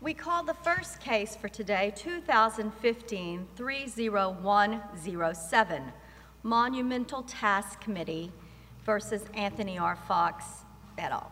We call the first case for today 2015-30107, Monumental Task Committee versus Anthony R. Fox et al.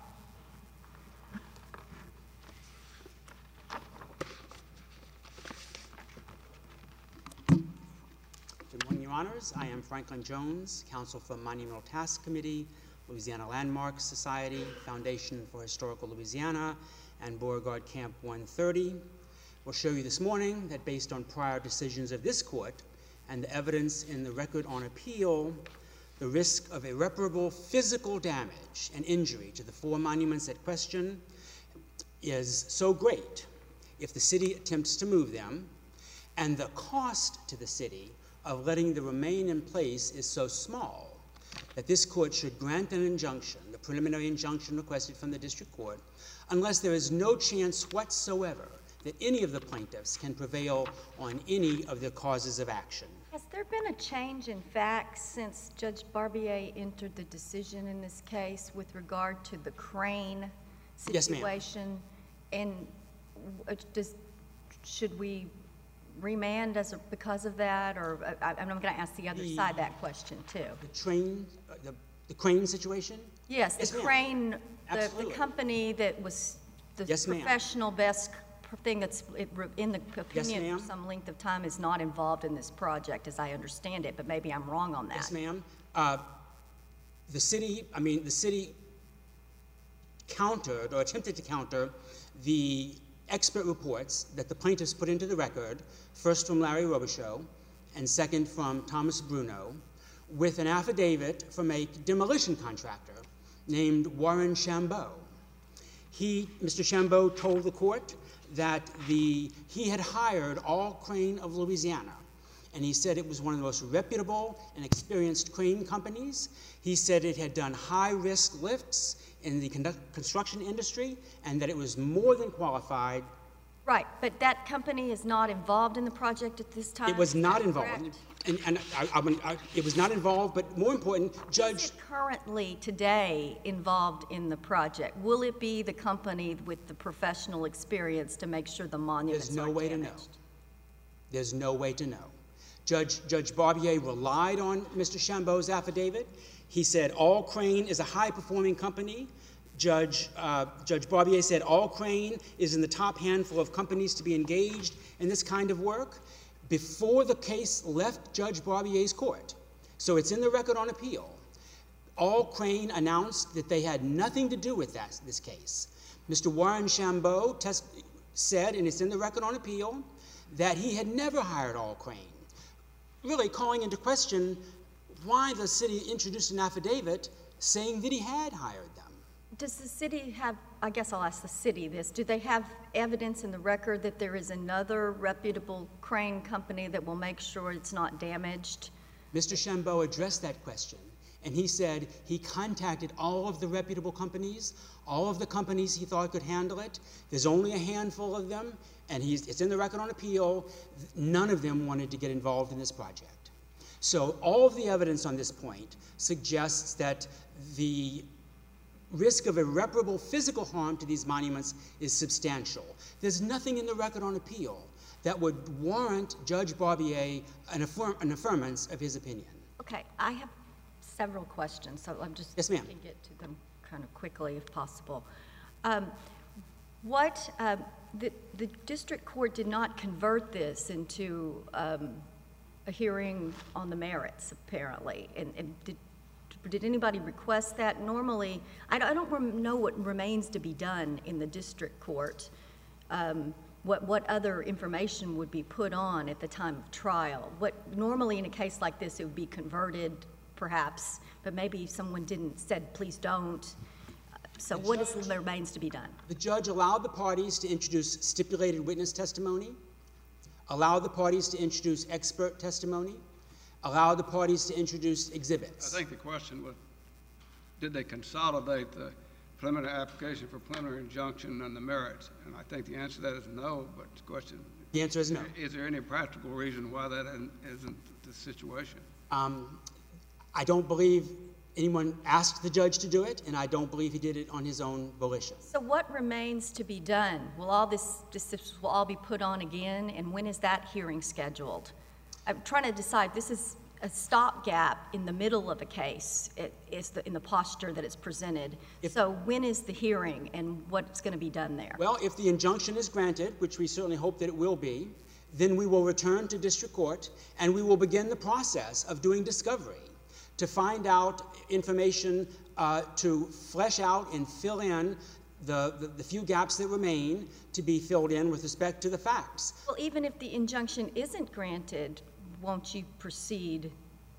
Good morning, Your Honors. I am Franklin Jones, counsel for Monumental Task Committee, Louisiana Landmarks Society, Foundation for Historical Louisiana, and Beauregard Camp 130. We'll show you this morning that based on prior decisions of this court and the evidence in the record on appeal, the risk of irreparable physical damage and injury to the four monuments at question is so great if the city attempts to move them, and the cost to the city of letting them remain in place is so small that this court should grant an injunction, the preliminary injunction requested from the district court, unless there is no chance whatsoever that any of the plaintiffs can prevail on any of the causes of action. Has there been a change in facts since Judge Barbier entered the decision in this case with regard to the crane situation? Yes, ma'am. And should we remand because of that, or I'm going to ask the other side that question too. The crane situation? Yes, the crane, the company that was the professional best thing that's in the opinion for some length of time is not involved in this project, as I understand it, but maybe I'm wrong on that. Yes, ma'am. The city countered or attempted to counter the expert reports that the plaintiffs put into the record, first from Larry Robichaud and second from Thomas Bruno, with an affidavit from a demolition contractor named Warren Chambeau. Mr. Chambeau told the court that he had hired All Crane of Louisiana, and he said it was one of the most reputable and experienced crane companies. He said it had done high-risk lifts in the construction industry, and that it was more than qualified. Right, but that company is not involved in the project at this time? It was not involved. It was not involved, but more important, Judge... Is it currently, today, involved in the project? Will it be the company with the professional experience to make sure the monuments There's no aren't way damaged? to know. There's no way to know. Judge Barbier relied on Mr. Chambeau's affidavit. He said All Crane is a high-performing company. Judge Barbier said All Crane is in the top handful of companies to be engaged in this kind of work before the case left Judge Barbier's court. So it's in the record on appeal. All Crane announced that they had nothing to do with this case. Mr. Warren Chambeau said, and it's in the record on appeal, that he had never hired All Crane, really calling into question why the city introduced an affidavit saying that he had hired them. Does the city have, I guess I'll ask the city this, do they have evidence in the record that there is another reputable crane company that will make sure it's not damaged? Mr. Chambeau addressed that question, and he said he contacted all of the reputable companies, all of the companies he thought could handle it. There's only a handful of them, and it's in the record on appeal. None of them wanted to get involved in this project. So all of the evidence on this point suggests that the risk of irreparable physical harm to these monuments is substantial. There's nothing in the record on appeal that would warrant Judge Barbier an affirmance of his opinion. Okay, I have several questions, so I'm just yes, ma'am. Going to get to them kind of quickly if possible. The district court did not convert this into a hearing on the merits, apparently, and did anybody request that? Normally, I don't know what remains to be done in the district court. What other information would be put on at the time of trial? Normally in a case like this, it would be converted, perhaps, but maybe someone said, please don't. So what remains to be done? The judge allowed the parties to introduce stipulated witness testimony, allowed the parties to introduce expert testimony, allow the parties to introduce exhibits. I think the question was, did they consolidate the preliminary application for preliminary injunction and the merits? And I think the answer to that is no, but the question... The answer is no. Is there any practical reason why that isn't the situation? I don't believe anyone asked the judge to do it, and I don't believe he did it on his own volition. So what remains to be done? Will all this will all be put on again, and when is that hearing scheduled? I'm trying to decide. This is a stopgap in the middle of a case. It is in the posture that it's presented. So when is the hearing, and what's going to be done there? Well, if the injunction is granted, which we certainly hope that it will be, then we will return to district court, and we will begin the process of doing discovery to find out information to flesh out and fill in the few gaps that remain to be filled in with respect to the facts. Well, even if the injunction isn't granted, won't you proceed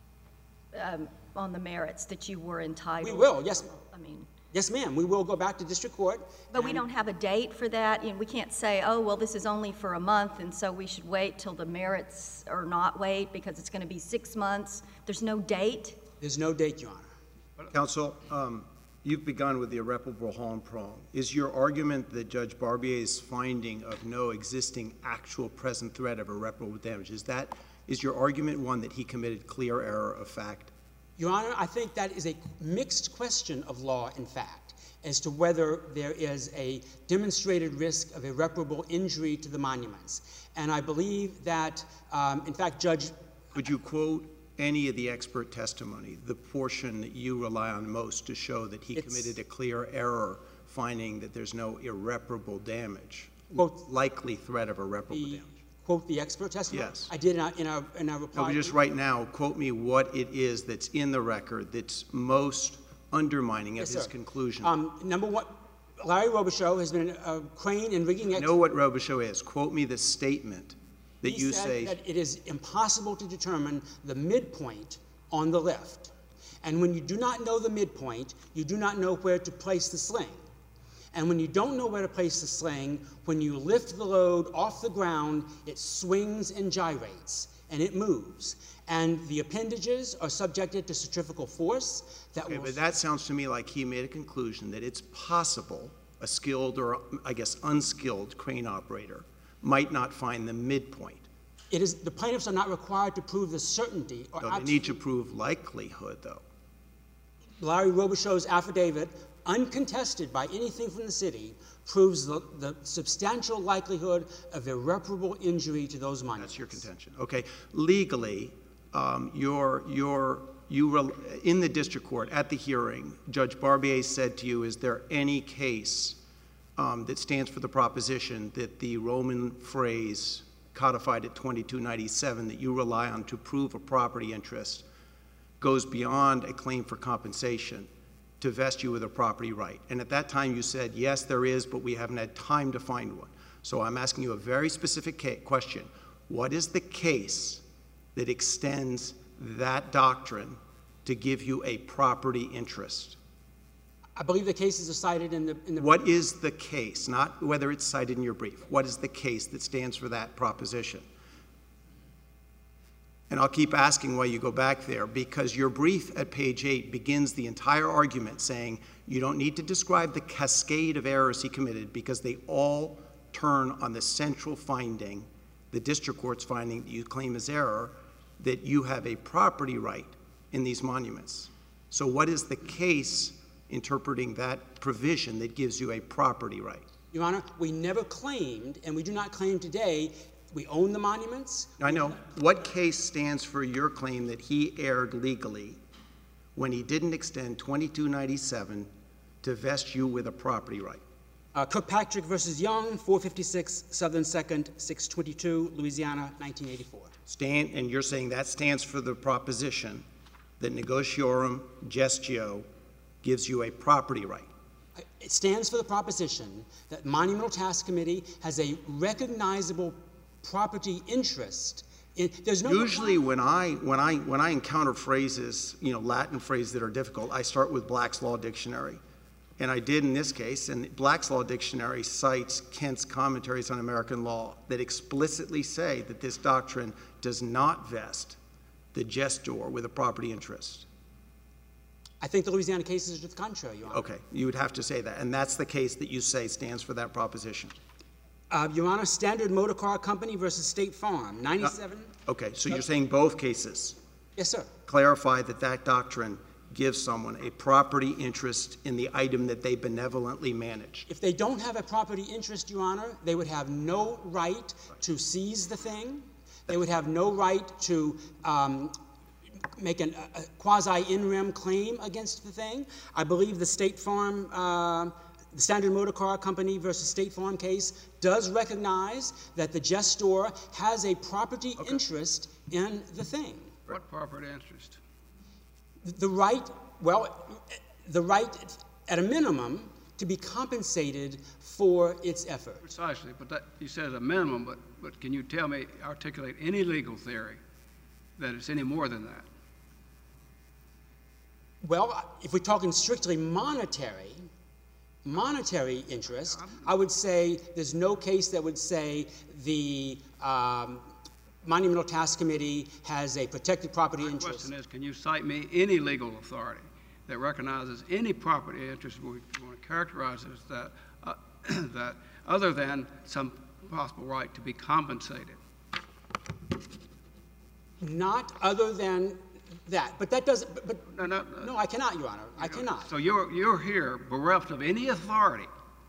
on the merits that you were entitled? We will, yes. I mean, yes, ma'am. We will go back to district court. But we don't have a date for that. We can't say, oh, well, this is only for a month, and so we should wait till the merits, or not wait because it's going to be 6 months. There's no date? There's no date, Your Honor. Counsel, you've begun with the irreparable harm prong. Is your argument that Judge Barbier's finding of no existing actual present threat of irreparable damage, is your argument one that he committed clear error of fact? Your Honor, I think that is a mixed question of law and fact as to whether there is a demonstrated risk of irreparable injury to the monuments. And I believe that, in fact, Judge... Would you quote any of the expert testimony, the portion that you rely on most to show that he committed a clear error, finding that there's no irreparable damage, likely threat of irreparable damage? Quote the expert testimony? Yes. I did in our reply. No, just right now, quote me what it is that's in the record that's most undermining of his conclusion. Number one, Larry Robichaux has been a crane and rigging expert. I know what Robichaux is. Quote me the statement that you say. He said that it is impossible to determine the midpoint on the lift. And when you do not know the midpoint, you do not know where to place the sling. And when you don't know where to place the sling, when you lift the load off the ground, it swings and gyrates, and it moves. And the appendages are subjected to centrifugal force that will... But that sounds to me like he made a conclusion that it's possible a skilled or, I guess, unskilled crane operator might not find the midpoint. It is, the plaintiffs are not required to prove the certainty or No, they need to prove likelihood, though. Larry Robichaux's affidavit, uncontested by anything from the city, proves the substantial likelihood of irreparable injury to those monuments. That's your contention. Okay. Legally, in the district court, at the hearing, Judge Barbier said to you, is there any case that stands for the proposition that the Roman phrase codified at 2297 that you rely on to prove a property interest goes beyond a claim for compensation to vest you with a property right? And at that time you said, yes, there is, but we haven't had time to find one. So I'm asking you a very specific question. What is the case that extends that doctrine to give you a property interest? I believe the cases are cited in the... What is the case? Not whether it's cited in your brief. What is the case that stands for that proposition? And I'll keep asking while you go back there, because your brief at page 8 begins the entire argument saying you don't need to describe the cascade of errors he committed because they all turn on the central finding, the district court's finding that you claim is error, that you have a property right in these monuments. So what is the case interpreting that provision that gives you a property right? Your Honor, we never claimed, and we do not claim today, we own the monuments. I know. What case stands for your claim that he erred legally when he didn't extend 2297 to vest you with a property right? Kirkpatrick versus Young, 456 Southern 2nd, 622, Louisiana, 1984. And you're saying that stands for the proposition that negotiorum gestio gives you a property right? It stands for the proposition that Monumental Task Committee has a recognizable property interest. There's no usually when I encounter phrases, Latin phrases that are difficult, I start with Black's Law Dictionary. And I did in this case, and Black's Law Dictionary cites Kent's Commentaries on American Law that explicitly say that this doctrine does not vest the gestor with a property interest. I think the Louisiana case is to the contrary, Your Honor. Okay, you would have to say that. And that's the case that you say stands for that proposition. Your Honor, Standard Motor Car Company versus State Farm, 97. Okay, so you're saying both cases? Yes, sir. Clarify that that doctrine give someone a property interest in the item that they benevolently managed? If they don't have a property interest, Your Honor, they would have no right to seize the thing. They would have no right to make a quasi-in rem claim against the thing. I believe the State Farm, the Standard Motor Car Company versus State Farm case does recognize that the gestor has a property interest in the thing. What property interest? The right, well, the right at a minimum to be compensated for its effort. Precisely, but that, you said a minimum, but can you tell me, articulate any legal theory that it's any more than that? Well, if we're talking strictly monetary interest, I would say there's no case that would say the Monumental Task Committee has a protected property interest. My question is, can you cite me any legal authority that recognizes any property interest we want to characterize as that, that other than some possible right to be compensated? Not other than that, but that doesn't. But no, I cannot, Your Honor. I cannot. So you're here bereft of any authority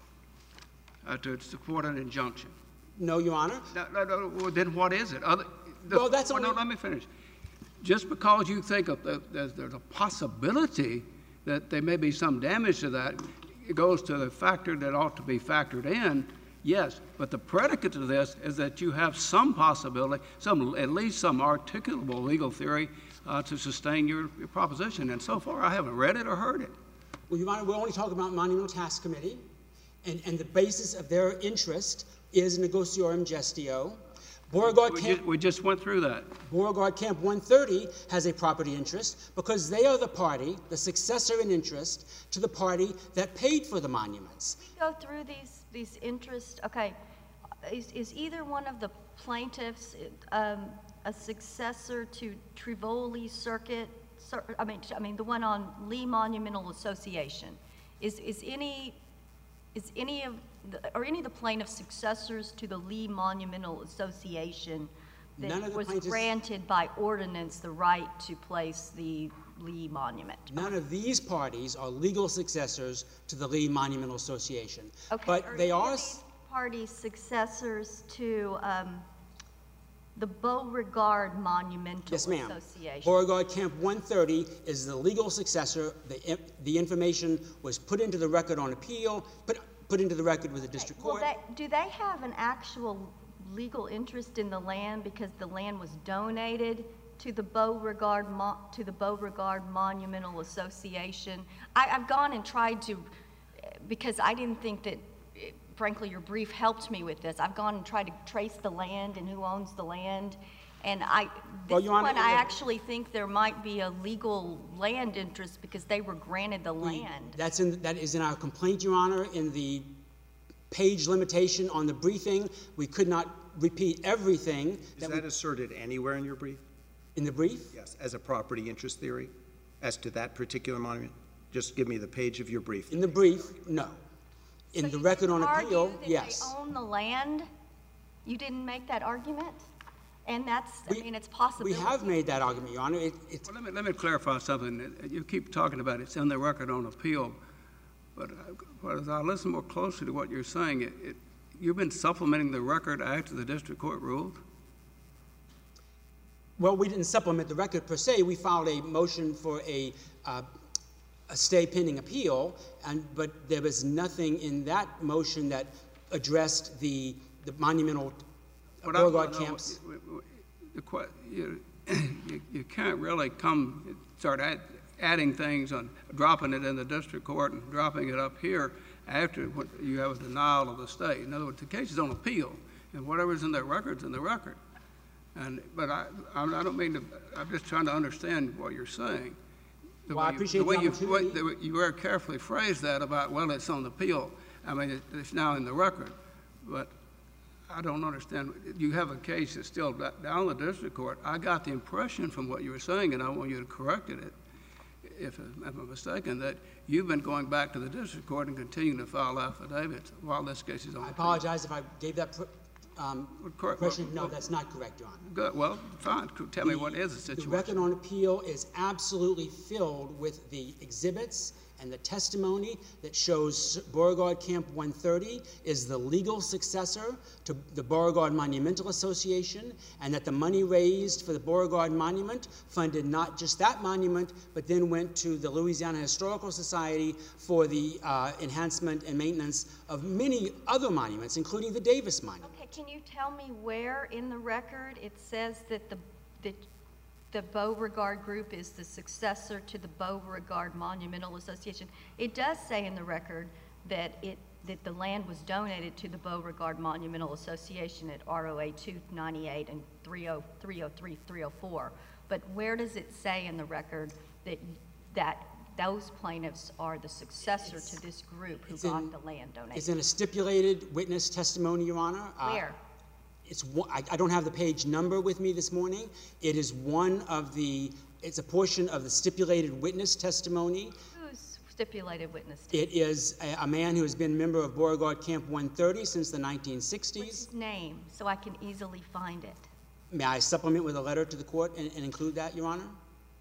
to support an injunction. No, Your Honor. No, well, then what is it? Well, that's only. No, let me finish. Just because you think there's a possibility that there may be some damage to that, it goes to the factor that ought to be factored in. Yes, but the predicate to this is that you have some possibility, at least some articulable legal theory to sustain your proposition. And so far, I haven't read it or heard it. Well, Your Honor, we're only talking about Monumental Task Committee, and the basis of their interest is negotiorum gestio. Beauregard Camp. We just went through that. Beauregard Camp 130 has a property interest because they are the party, the successor in interest to the party that paid for the monuments. We go through these interests. Okay, is either one of the plaintiffs a successor to Trivoli Circuit? I mean the one on Lee Monumental Association. Is any of the plaintiffs successors to the Lee Monumental Association that was granted by ordinance the right to place the Lee Monument? None of these parties are legal successors to the Lee Monumental Association. Okay, but they are these parties successors to the Beauregard Monumental Association? Yes, ma'am. Beauregard Camp 130 is the legal successor. The information was put into the record on appeal, put into the record with the district court. Well, do they have an actual legal interest in the land because the land was donated to the Beauregard Monumental Association? I've gone and tried to, because I didn't think that, frankly, your brief helped me with this. I've gone and tried to trace the land and who owns the land. And I actually think there might be a legal land interest because they were granted the land. That is in our complaint, Your Honor. In the page limitation on the briefing, we could not repeat everything. Is that asserted anywhere in your brief? In the brief? Yes, as a property interest theory, as to that particular monument? Just give me the page of your brief. In the brief, no. In the record on appeal, yes. They own the land? You didn't make that argument? And that's, I mean, it's possible. We have made that argument, Your Honor. Well, let me clarify something. You keep talking about it's in the record on appeal, but as I listen more closely to what you're saying, you've been supplementing the record after the district court ruled? Well, we didn't supplement the record per se. We filed a motion for a stay pending appeal, but there was nothing in that motion that addressed the monumental Beauregard camps. You can't really start adding things on dropping it in the district court and dropping it up here after you have a denial of the stay. In other words, the case is on appeal, and whatever's in the record's in the record. But I don't mean to. I'm just trying to understand what you're saying. Well, I appreciate the opportunity. You very carefully phrased that about, well, it's on appeal. I mean, it's now in the record, but I don't understand. You have a case that's still down the district court. I got the impression from what you were saying, and I want you to correct it if I'm mistaken, that you've been going back to the district court and continuing to file affidavits while this case is on appeal. I apologize if I gave that question, no, that's not correct, Your Honor. Good. Well, fine. Tell me what is the situation. The record on appeal is absolutely filled with the exhibits and the testimony that shows Beauregard Camp 130 is the legal successor to the Beauregard Monumental Association, and that the money raised for the Beauregard Monument funded not just that monument, but then went to the Louisiana Historical Society for the enhancement and maintenance of many other monuments, including the Davis Monument. Okay, can you tell me where in the record it says that the Beauregard Group is the successor to the Beauregard Monumental Association? It does say in the record that the land was donated to the Beauregard Monumental Association at ROA 298 and 303, 304. But where does it say in the record that those plaintiffs are the successor to this group who got the land donated? It's in a stipulated witness testimony, Your Honor. Where? I don't have the page number with me this morning. It is it's a portion of the stipulated witness testimony. Who's stipulated witness? It is a man who has been a member of Beauregard Camp 130 since the 1960s. What's his name, so I can easily find it? May I supplement with a letter to the court and include that, Your Honor?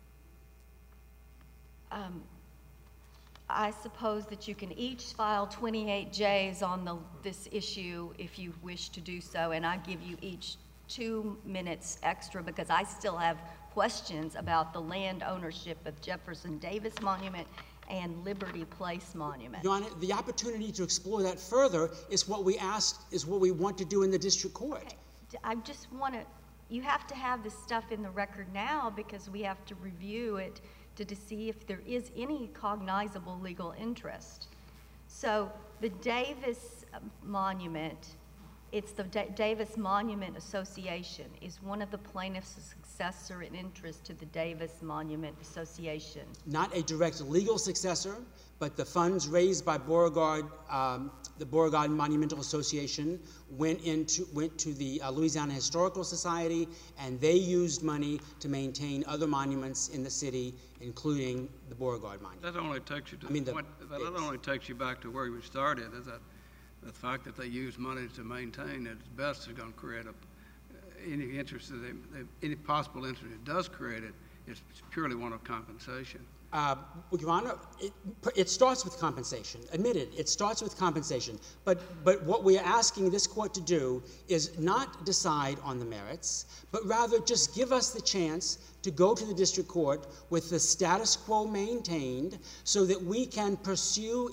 I suppose that you can each file 28 Js on this issue if you wish to do so, and I give you each 2 minutes extra because I still have questions about the land ownership of Jefferson Davis Monument and Liberty Place Monument. Your Honor, the opportunity to explore that further is what we want to do in the district court. Okay. I just want to, you have to have this stuff in the record now because we have to review it to see if there is any cognizable legal interest. So the Davis Monument, it's the Davis Monument Association, is one of the plaintiffs a successor in interest to the Davis Monument Association? Not a direct legal successor, but the funds raised by Beauregard, the Beauregard Monumental Association went to the Louisiana Historical Society, and they used money to maintain other monuments in the city, including the Beauregard Monument. That only takes you to the point. That only takes you back to where we started. Is that the fact that they use money to maintain it best is going to create any interest, any possible interest it does create it is purely one of compensation. Your Honor, it starts with compensation. Admitted, it starts with compensation. But what we are asking this court to do is not decide on the merits, but rather just give us the chance to go to the district court with the status quo maintained so that we can pursue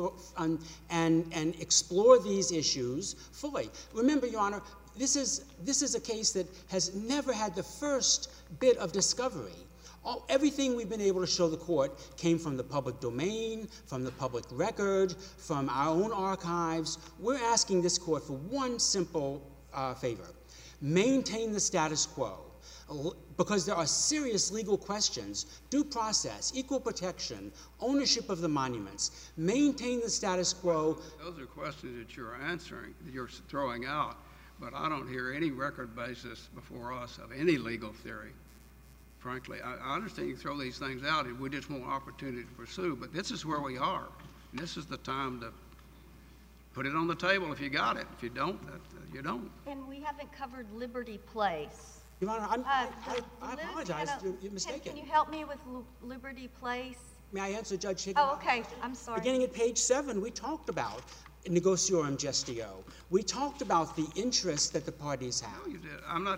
and explore these issues fully. Remember, Your Honor, this is a case that has never had the first bit of discovery. Everything we've been able to show the court came from the public domain, from the public record, from our own archives. We're asking this court for one simple favor. Maintain the status quo. Because there are serious legal questions, due process, equal protection, ownership of the monuments. Maintain the status quo. Those are questions that you're answering, that you're throwing out, but I don't hear any record basis before us of any legal theory. Frankly, I understand you throw these things out and we just want opportunity to pursue, but this is where we are. And this is the time to put it on the table if you got it. If you don't, you don't. And we haven't covered Liberty Place. Your Honor, I apologize. You're mistaken. Can you help me with Liberty Place? May I answer Judge Higginbotham? Oh, okay. I'm sorry. Beginning at page 7, we talked about negotiorum gestio. We talked about the interest that the parties have. No, you did.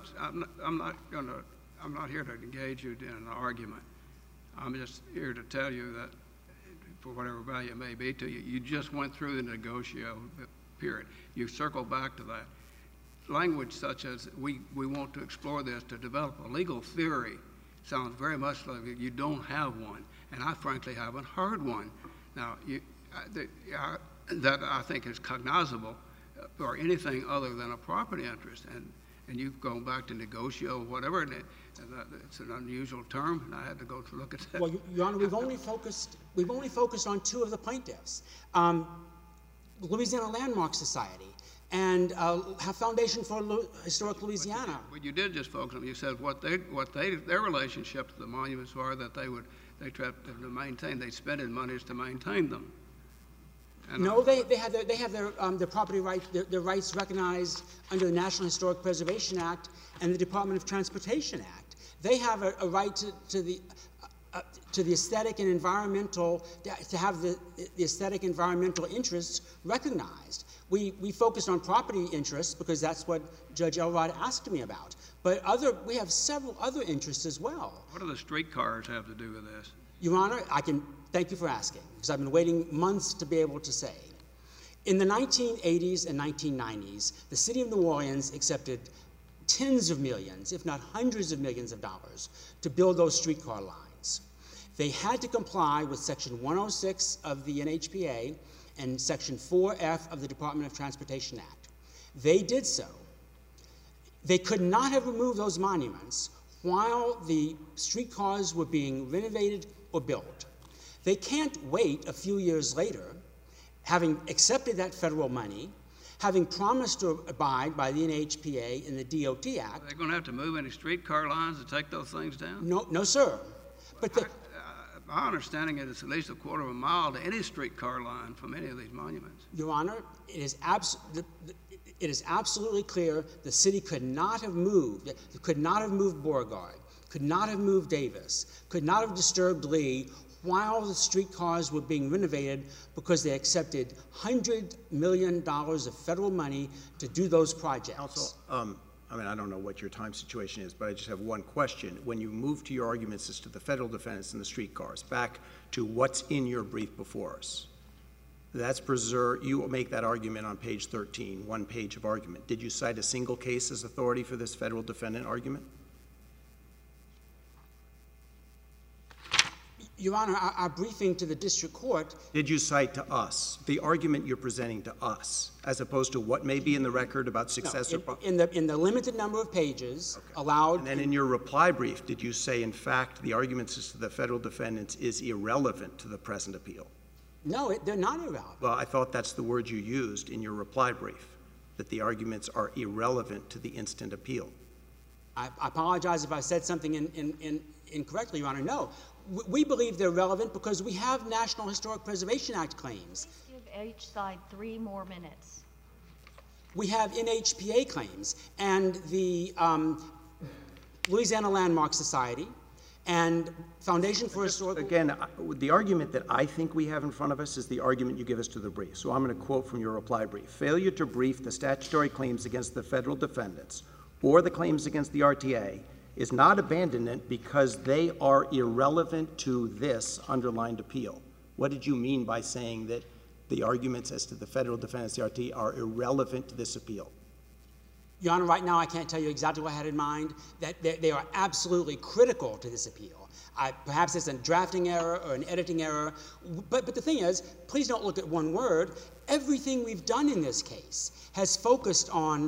I'm not here to engage you in an argument. I'm just here to tell you that, for whatever value it may be to you, you just went through the negotiation period. You circle back to that. Language such as, we want to explore this to develop a legal theory sounds very much like you don't have one, and I frankly haven't heard one. Now, that I think is cognizable or anything other than a property interest, and you've gone back to negotiate whatever, and it's an unusual term, and I had to go to look at that. Well, Your Honor, we've only focused on 2 of the plaintiffs, Louisiana Landmark Society and Foundation for Historic Louisiana. But you did just focus on. You said their relationship to the monuments were that they tried to maintain. They spent monies to maintain them. No, they have their property rights, their rights recognized under the National Historic Preservation Act and the Department of Transportation Act. They have a right to the aesthetic and environmental, to have the aesthetic environmental interests recognized. We focused on property interests because that's what Judge Elrod asked me about. But we have several other interests as well. What do the streetcars have to do with this? Your Honor, thank you for asking, because I've been waiting months to be able to say. In the 1980s and 1990s, the city of New Orleans accepted tens of millions, if not hundreds of millions of dollars to build those streetcar lines. They had to comply with Section 106 of the NHPA and Section 4F of the Department of Transportation Act. They did so. They could not have removed those monuments while the streetcars were being renovated or built. They can't wait a few years later, having accepted that federal money, having promised to abide by the NHPA and the DOT Act. Are they going to have to move any streetcar lines to take those things down? No, sir. But my understanding is it's at least a quarter of a mile to any streetcar line from any of these monuments. Your Honor, it is absolutely clear the city could not have moved Beauregard, could not have moved Davis, could not have disturbed Lee while the streetcars were being renovated because they accepted $100 million of federal money to do those projects. Counsel, I don't know what your time situation is, but I just have one question. When you move to your arguments as to the federal defendants and the streetcars, back to what's in your brief before us, that's preserved. You make that argument on page 13, one page of argument. Did you cite a single case as authority for this federal defendant argument? Your Honor, our briefing to the district court. Did you cite to us the argument you're presenting to us, as opposed to what may be in the record about successor? No, in the limited number of pages allowed. And then in your reply brief, did you say, in fact, the arguments as to the federal defendants is irrelevant to the present appeal? No, they're not irrelevant. Well, I thought that's the word you used in your reply brief, that the arguments are irrelevant to the instant appeal. I apologize if I said something incorrectly, Your Honor. No. We believe they're relevant because we have National Historic Preservation Act claims. Please give each side 3 more minutes. We have NHPA claims and the Louisiana Landmark Society and Foundation for Historical... Again, the argument that I think we have in front of us is the argument you give us to the brief. So I'm going to quote from your reply brief. Failure to brief the statutory claims against the federal defendants or the claims against the RTA is not abandonment because they are irrelevant to this underlined appeal. What did you mean by saying that the arguments as to the federal defendants, the RTA, are irrelevant to this appeal? Your Honor, right now I can't tell you exactly what I had in mind. That they are absolutely critical to this appeal. Perhaps it's a drafting error or an editing error. But the thing is, please don't look at one word. Everything we've done in this case has focused on,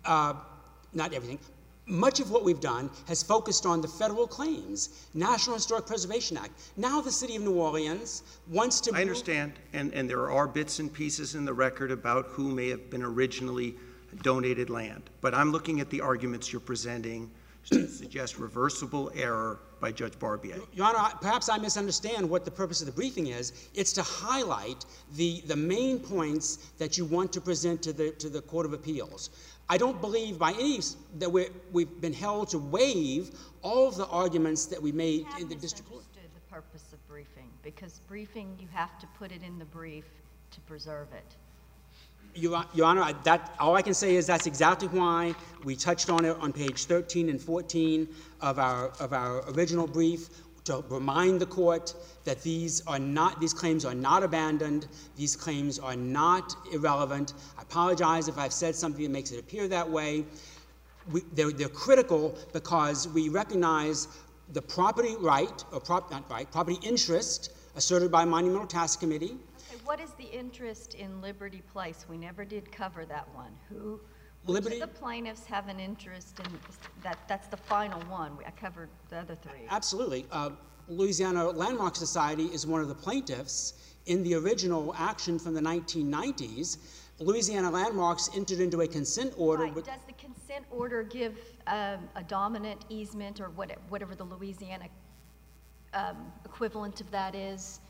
not everything, much of what we've done has focused on the federal claims, National Historic Preservation Act. Now the city of New Orleans wants to... I understand, and there are bits and pieces in the record about who may have been originally donated land. But I'm looking at the arguments you're presenting to suggest reversible error by Judge Barbier. Your Honor, perhaps I misunderstand what the purpose of the briefing is. It's to highlight the main points that you want to present to the Court of Appeals. I don't believe by any that we've been held to waive all of the arguments that we made in the district court. I misunderstood the purpose of briefing, because briefing, you have to put it in the brief to preserve it. Your Honor, all I can say is that's exactly why we touched on it on page 13 and 14 of our original brief, to remind the court that these claims are not abandoned, these claims are not irrelevant. I apologize if I've said something that makes it appear that way. They're critical because we recognize the property right, or property interest asserted by Monumental Task Committee. Okay, what is the interest in Liberty Place? We never did cover that one. Which of the plaintiffs have an interest in that's the final one? I covered the other 3. Absolutely. Louisiana Landmark Society is one of the plaintiffs in the original action from the 1990s. Louisiana Landmarks entered into a consent order. Right. Does the consent order give a dominant easement or whatever the Louisiana equivalent of that is?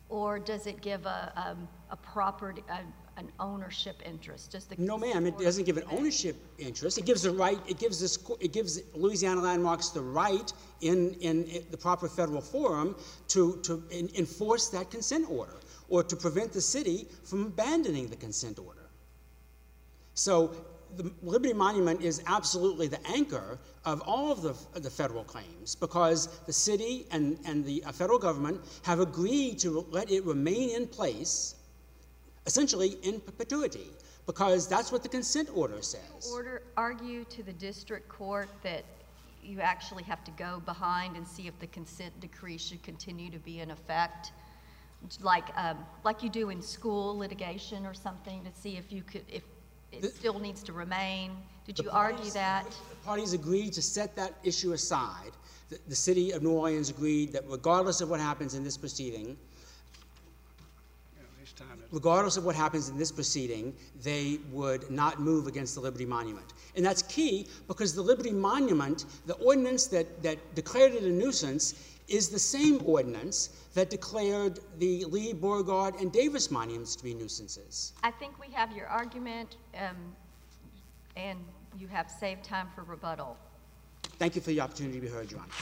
Or does it give a property, an ownership interest? Does the No, ma'am, it doesn't give an ownership interest. It gives the right, it gives Louisiana Landmarks the right in the proper federal forum to enforce that consent order, or to prevent the city from abandoning the consent order. So the Liberty Monument is absolutely the anchor of all of the federal claims, because the city and the federal government have agreed to let it remain in place, essentially in perpetuity, because that's what the consent order says. Argue to the district court that you actually have to go behind and see if the consent decree should continue to be in effect, like you do in school litigation or something, to see if it still needs to remain. Did you argue that? The parties agreed to set that issue aside. The city of New Orleans agreed that regardless of what happens in this proceeding, they would not move against the Liberty Monument. And that's key, because the Liberty Monument, the ordinance that declared it a nuisance, is the same ordinance that declared the Lee, Beauregard, and Davis monuments to be nuisances. I think we have your argument, and you have saved time for rebuttal. Thank you for the opportunity to be heard, Your Honor.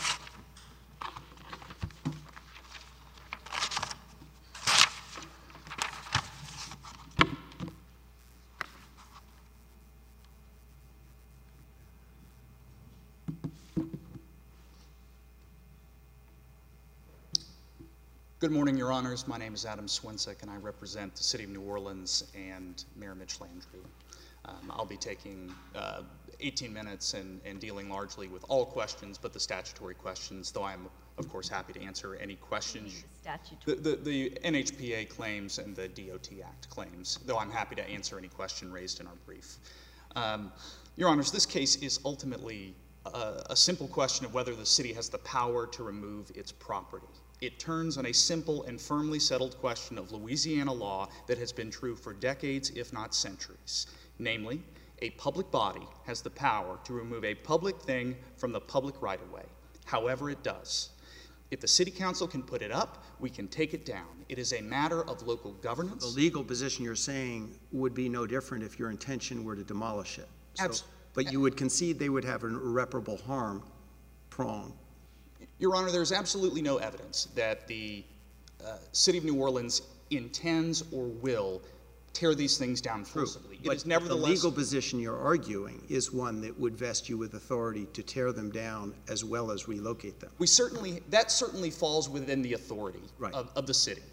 Good morning, Your Honors. My name is Adam Swinsick, and I represent the City of New Orleans and Mayor Mitch Landrieu. I'll be taking 18 minutes and dealing largely with all questions but the statutory questions, though I'm, of course, happy to answer any questions. The NHPA claims and the DOT Act claims, though I'm happy to answer any question raised in our brief. Your Honors, this case is ultimately a simple question of whether the city has the power to remove its property. It turns on a simple and firmly settled question of Louisiana law that has been true for decades, if not centuries. Namely, a public body has the power to remove a public thing from the public right-of-way, however it does. If the city council can put it up, we can take it down. It is a matter of local governance. The legal position you're saying would be no different if your intention were to demolish it. But you would concede they would have an irreparable harm prong. Your Honor, there's absolutely no evidence that the City of New Orleans intends or will tear these things down forcibly. But the legal position you're arguing is one that would vest you with authority to tear them down as well as relocate them. That certainly falls within the authority of the city.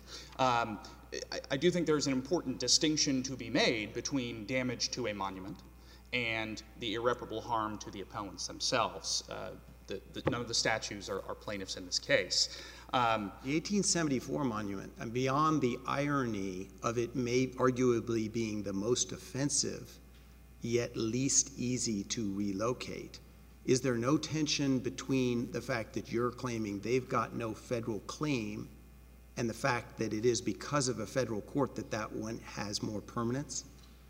I do think there's an important distinction to be made between damage to a monument and the irreparable harm to the appellants themselves. None of the statues are plaintiffs in this case. The 1874 monument, and beyond the irony of it may arguably being the most offensive, yet least easy to relocate, is there no tension between the fact that you're claiming they've got no federal claim and the fact that it is because of a federal court that one has more permanence?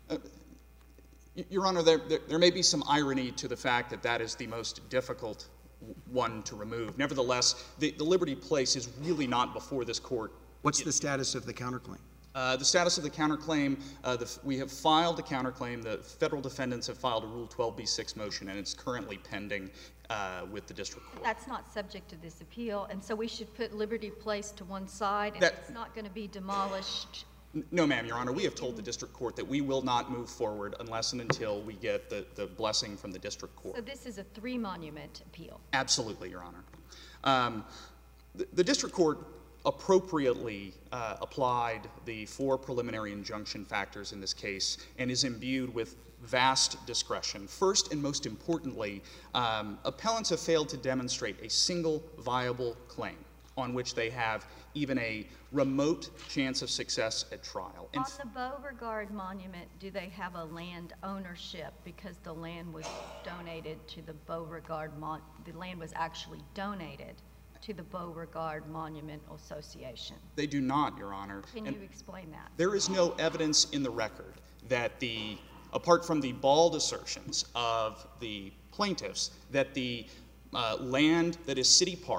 Your Honor, there may be some irony to the fact that that is the most difficult one to remove. Nevertheless, the Liberty Place is really not before this court. What's the status of the counterclaim? The status of the counterclaim, we have filed a counterclaim. The federal defendants have filed a Rule 12b6 motion, and it's currently pending with the district court. That's not subject to this appeal, and so we should put Liberty Place to one side, and it's not going to be demolished. No, ma'am, Your Honor. We have told the district court that we will not move forward unless and until we get the blessing from the district court. So this is a 3-monument appeal? Absolutely, Your Honor. The district court appropriately applied the 4 preliminary injunction factors in this case and is imbued with vast discretion. First and most importantly, appellants have failed to demonstrate a single viable claim on which they have even a remote chance of success at trial. On the Beauregard Monument, do they have a land ownership because the land was donated to the Beauregard the land was actually donated to the Beauregard Monument Association? They do not, Your Honor. Can you explain that? There is no evidence in the record that apart from the bald assertions of the plaintiffs, that the land that is City Park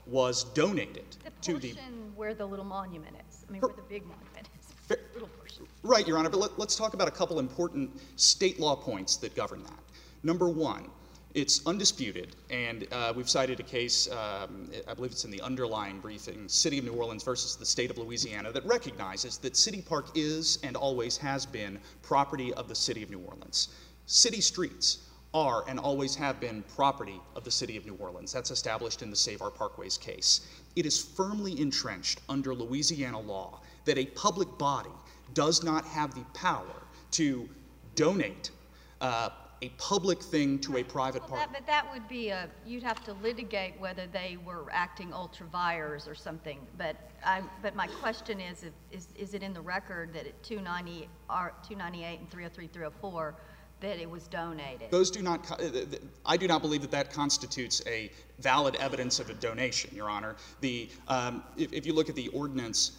was donated to the... The portion where the little monument is, I mean, where the big monument is, little portion. Right, Your Honor, but let's talk about a couple important state law points that govern that. Number one, it's undisputed, and we've cited a case, I believe it's in the underlying briefing, City of New Orleans versus the State of Louisiana, that recognizes that City Park is and always has been property of the City of New Orleans. City streets are and always have been property of the City of New Orleans. That's established in the Save Our Parkways case. It is firmly entrenched under Louisiana law that a public body does not have the power to donate a public thing to a private party. But that would be you'd have to litigate whether they were acting ultra vires or something. But my question is it in the record that at 298 and 303, 304, that it was donated? Those do not, I do not believe that that constitutes a valid evidence of a donation, Your Honor. If you look at the ordinance,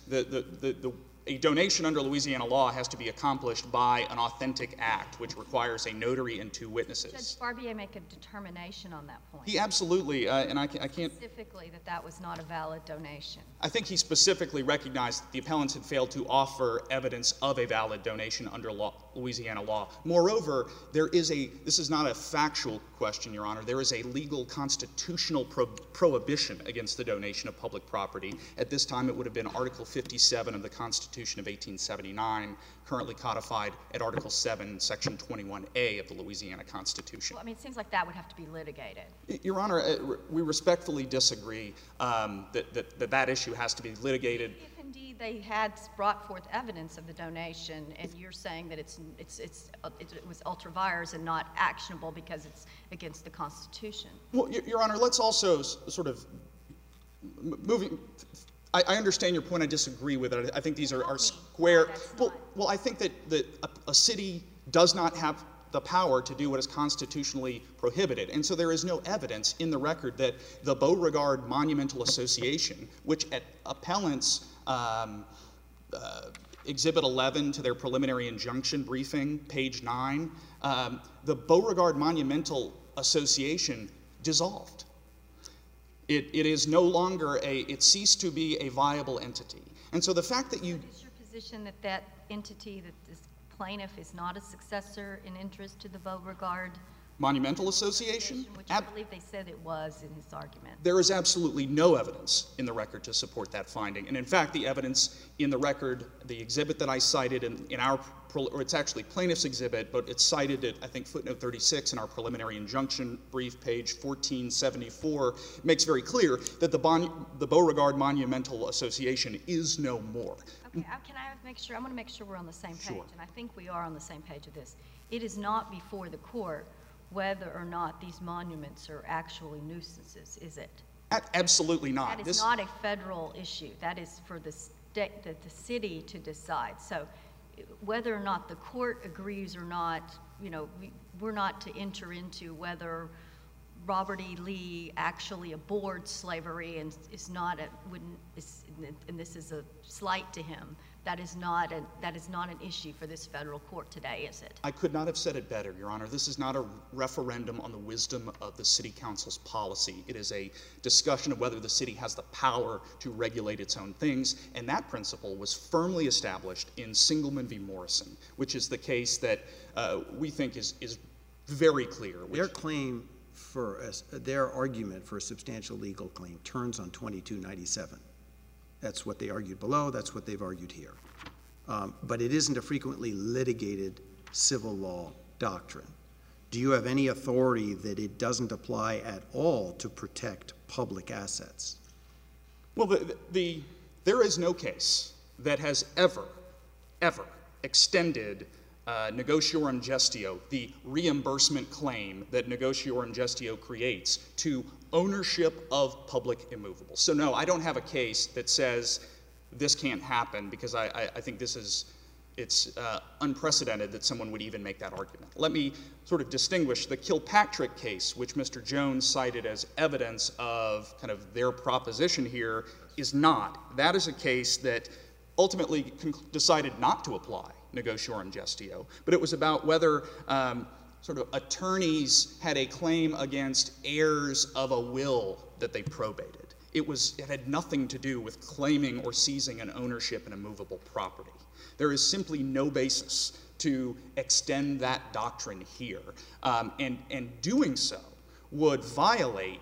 a donation under Louisiana law has to be accomplished by an authentic act, which requires a notary and 2 witnesses. Judge Barbier make a determination on that point? He absolutely, and I can't... Specifically that was not a valid donation. I think he specifically recognized that the appellants had failed to offer evidence of a valid donation under Louisiana law. Moreover, this is not a factual question, Your Honor. There is a legal constitutional prohibition against the donation of public property. At this time, it would have been Article 57 of the Constitution of 1879, currently codified at Article 7, Section 21A of the Louisiana Constitution. Well, I mean, it seems like that would have to be litigated. Your Honor, we respectfully disagree that issue has to be litigated. If indeed they had brought forth evidence of the donation, and you're saying that it was ultra vires and not actionable because it's against the Constitution. Well, Your Honor, let's also sort of moving. I understand your point. I disagree with it. I think these are square. Well, I think that a city does not have the power to do what is constitutionally prohibited. And so there is no evidence in the record that the Beauregard Monumental Association, which at appellants Exhibit 11 to their preliminary injunction briefing, page 9, the Beauregard Monumental Association dissolved. It is no longer it ceased to be a viable entity. And so the fact that you... Is your position that that entity, that this plaintiff is not a successor in interest to the Beauregard Monumental Association? Which I believe they said it was in his argument. There is absolutely no evidence in the record to support that finding. And in fact, the evidence in the record, the exhibit that I cited in our, or it's actually plaintiff's exhibit, but it's cited at, I think, footnote 36 in our preliminary injunction brief, page 1474, makes very clear that the Beauregard Monumental Association is no more. Okay, can I make sure? I want to make sure we're on the same page, Sure. and I think we are on the same page of this. It is not before the court whether or not these monuments are actually nuisances, is it? Absolutely not. That is not a federal issue. That is for the state, the city to decide. So whether or not the court agrees or not, you know, we're not to enter into whether Robert E. Lee actually abhorred slavery and is not and this is a slight to him. That is not an issue for this federal court today, is it? I could not have said it better, Your Honor. This is not a referendum on the wisdom of the City Council's policy. It is a discussion of whether the city has the power to regulate its own things, and that principle was firmly established in Singleman v. Morrison, which is the case that we think is very clear. Their claim their argument for a substantial legal claim turns on 2297. That's what they argued below. That's what they've argued here. But it isn't a frequently litigated civil law doctrine. Do you have any authority that it doesn't apply at all to protect public assets? Well, there is no case that has ever extended negotiorum gestio, the reimbursement claim that negotiorum gestio creates, to ownership of public immovables. So no, I don't have a case that says this can't happen, because I think it's unprecedented that someone would even make that argument. Let me sort of distinguish the Kilpatrick case, which Mr. Jones cited as evidence of kind of their proposition here, is not. That is a case that ultimately decided not to apply negotiorum gestio, but it was about whether sort of attorneys had a claim against heirs of a will that they probated. It had nothing to do with claiming or seizing an ownership in a movable property. There is simply no basis to extend that doctrine here, and doing so would violate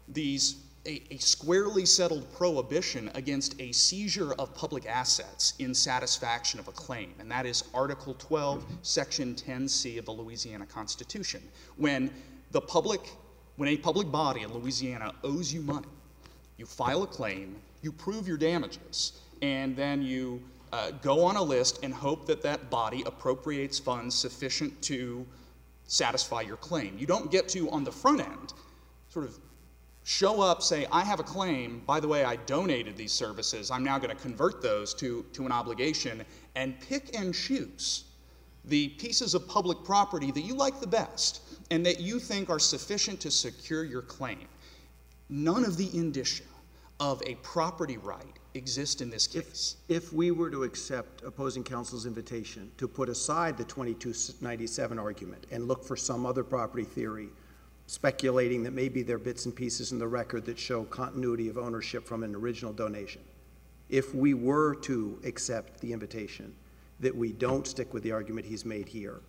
a squarely settled prohibition against a seizure of public assets in satisfaction of a claim, and that is Article 12, Section 10C of the Louisiana Constitution. When a public body in Louisiana owes you money, you file a claim, you prove your damages, and then you go on a list and hope that that body appropriates funds sufficient to satisfy your claim. You don't get to, on the front end, sort of show up, say, I have a claim, by the way, I donated these services, I'm now going to convert those to an obligation, and pick and choose the pieces of public property that you like the best and that you think are sufficient to secure your claim. None of the indicia of a property right exist in this case. If we were to accept opposing counsel's invitation to put aside the 2297 argument and look for some other property theory, speculating that maybe there are bits and pieces in the record that show continuity of ownership from an original donation, if we were to accept the invitation that we don't stick with the argument he's made here,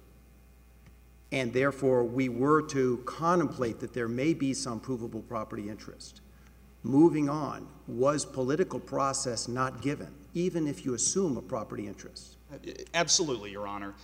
and therefore we were to contemplate that there may be some provable property interest, moving on, was political process not given, even if you assume a property interest? Absolutely, Your Honor.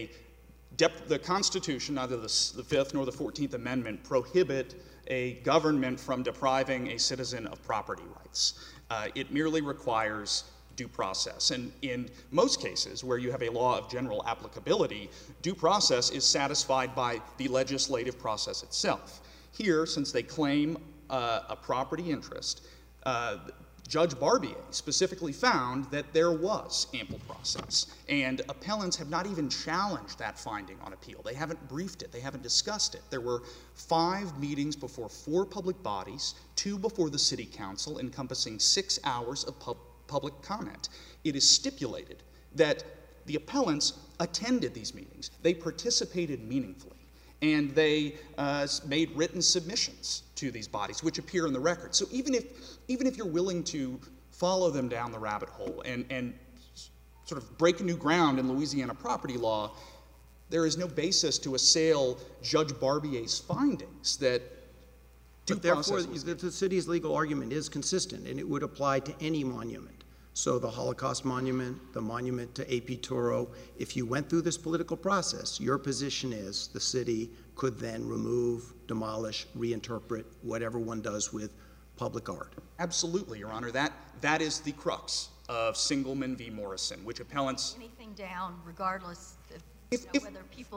The Constitution, neither the Fifth nor the 14th Amendment, prohibit a government from depriving a citizen of property rights. It merely requires due process. And in most cases where you have a law of general applicability, due process is satisfied by the legislative process itself. Here, since they claim a property interest, Judge Barbier specifically found that there was ample process, and appellants have not even challenged that finding on appeal. They haven't briefed it. They haven't discussed it. There were 5 meetings before 4 public bodies, 2 before the City Council, encompassing 6 hours of public comment. It is stipulated that the appellants attended these meetings. They participated meaningfully, and they made written submissions to these bodies, which appear in the record. So even if you're willing to follow them down the rabbit hole and sort of break new ground in Louisiana property law, there is no basis to assail Judge Barbier's findings that due process was given. The city's legal argument is consistent, and it would apply to any monument. So the Holocaust monument, the monument to A.P. Toro, if you went through this political process, your position is the city could then remove, demolish, reinterpret, whatever one does with public art. Absolutely, Your Honor. That is the crux of Singleman v. Morrison, which appellants... Anything down, regardless of whether people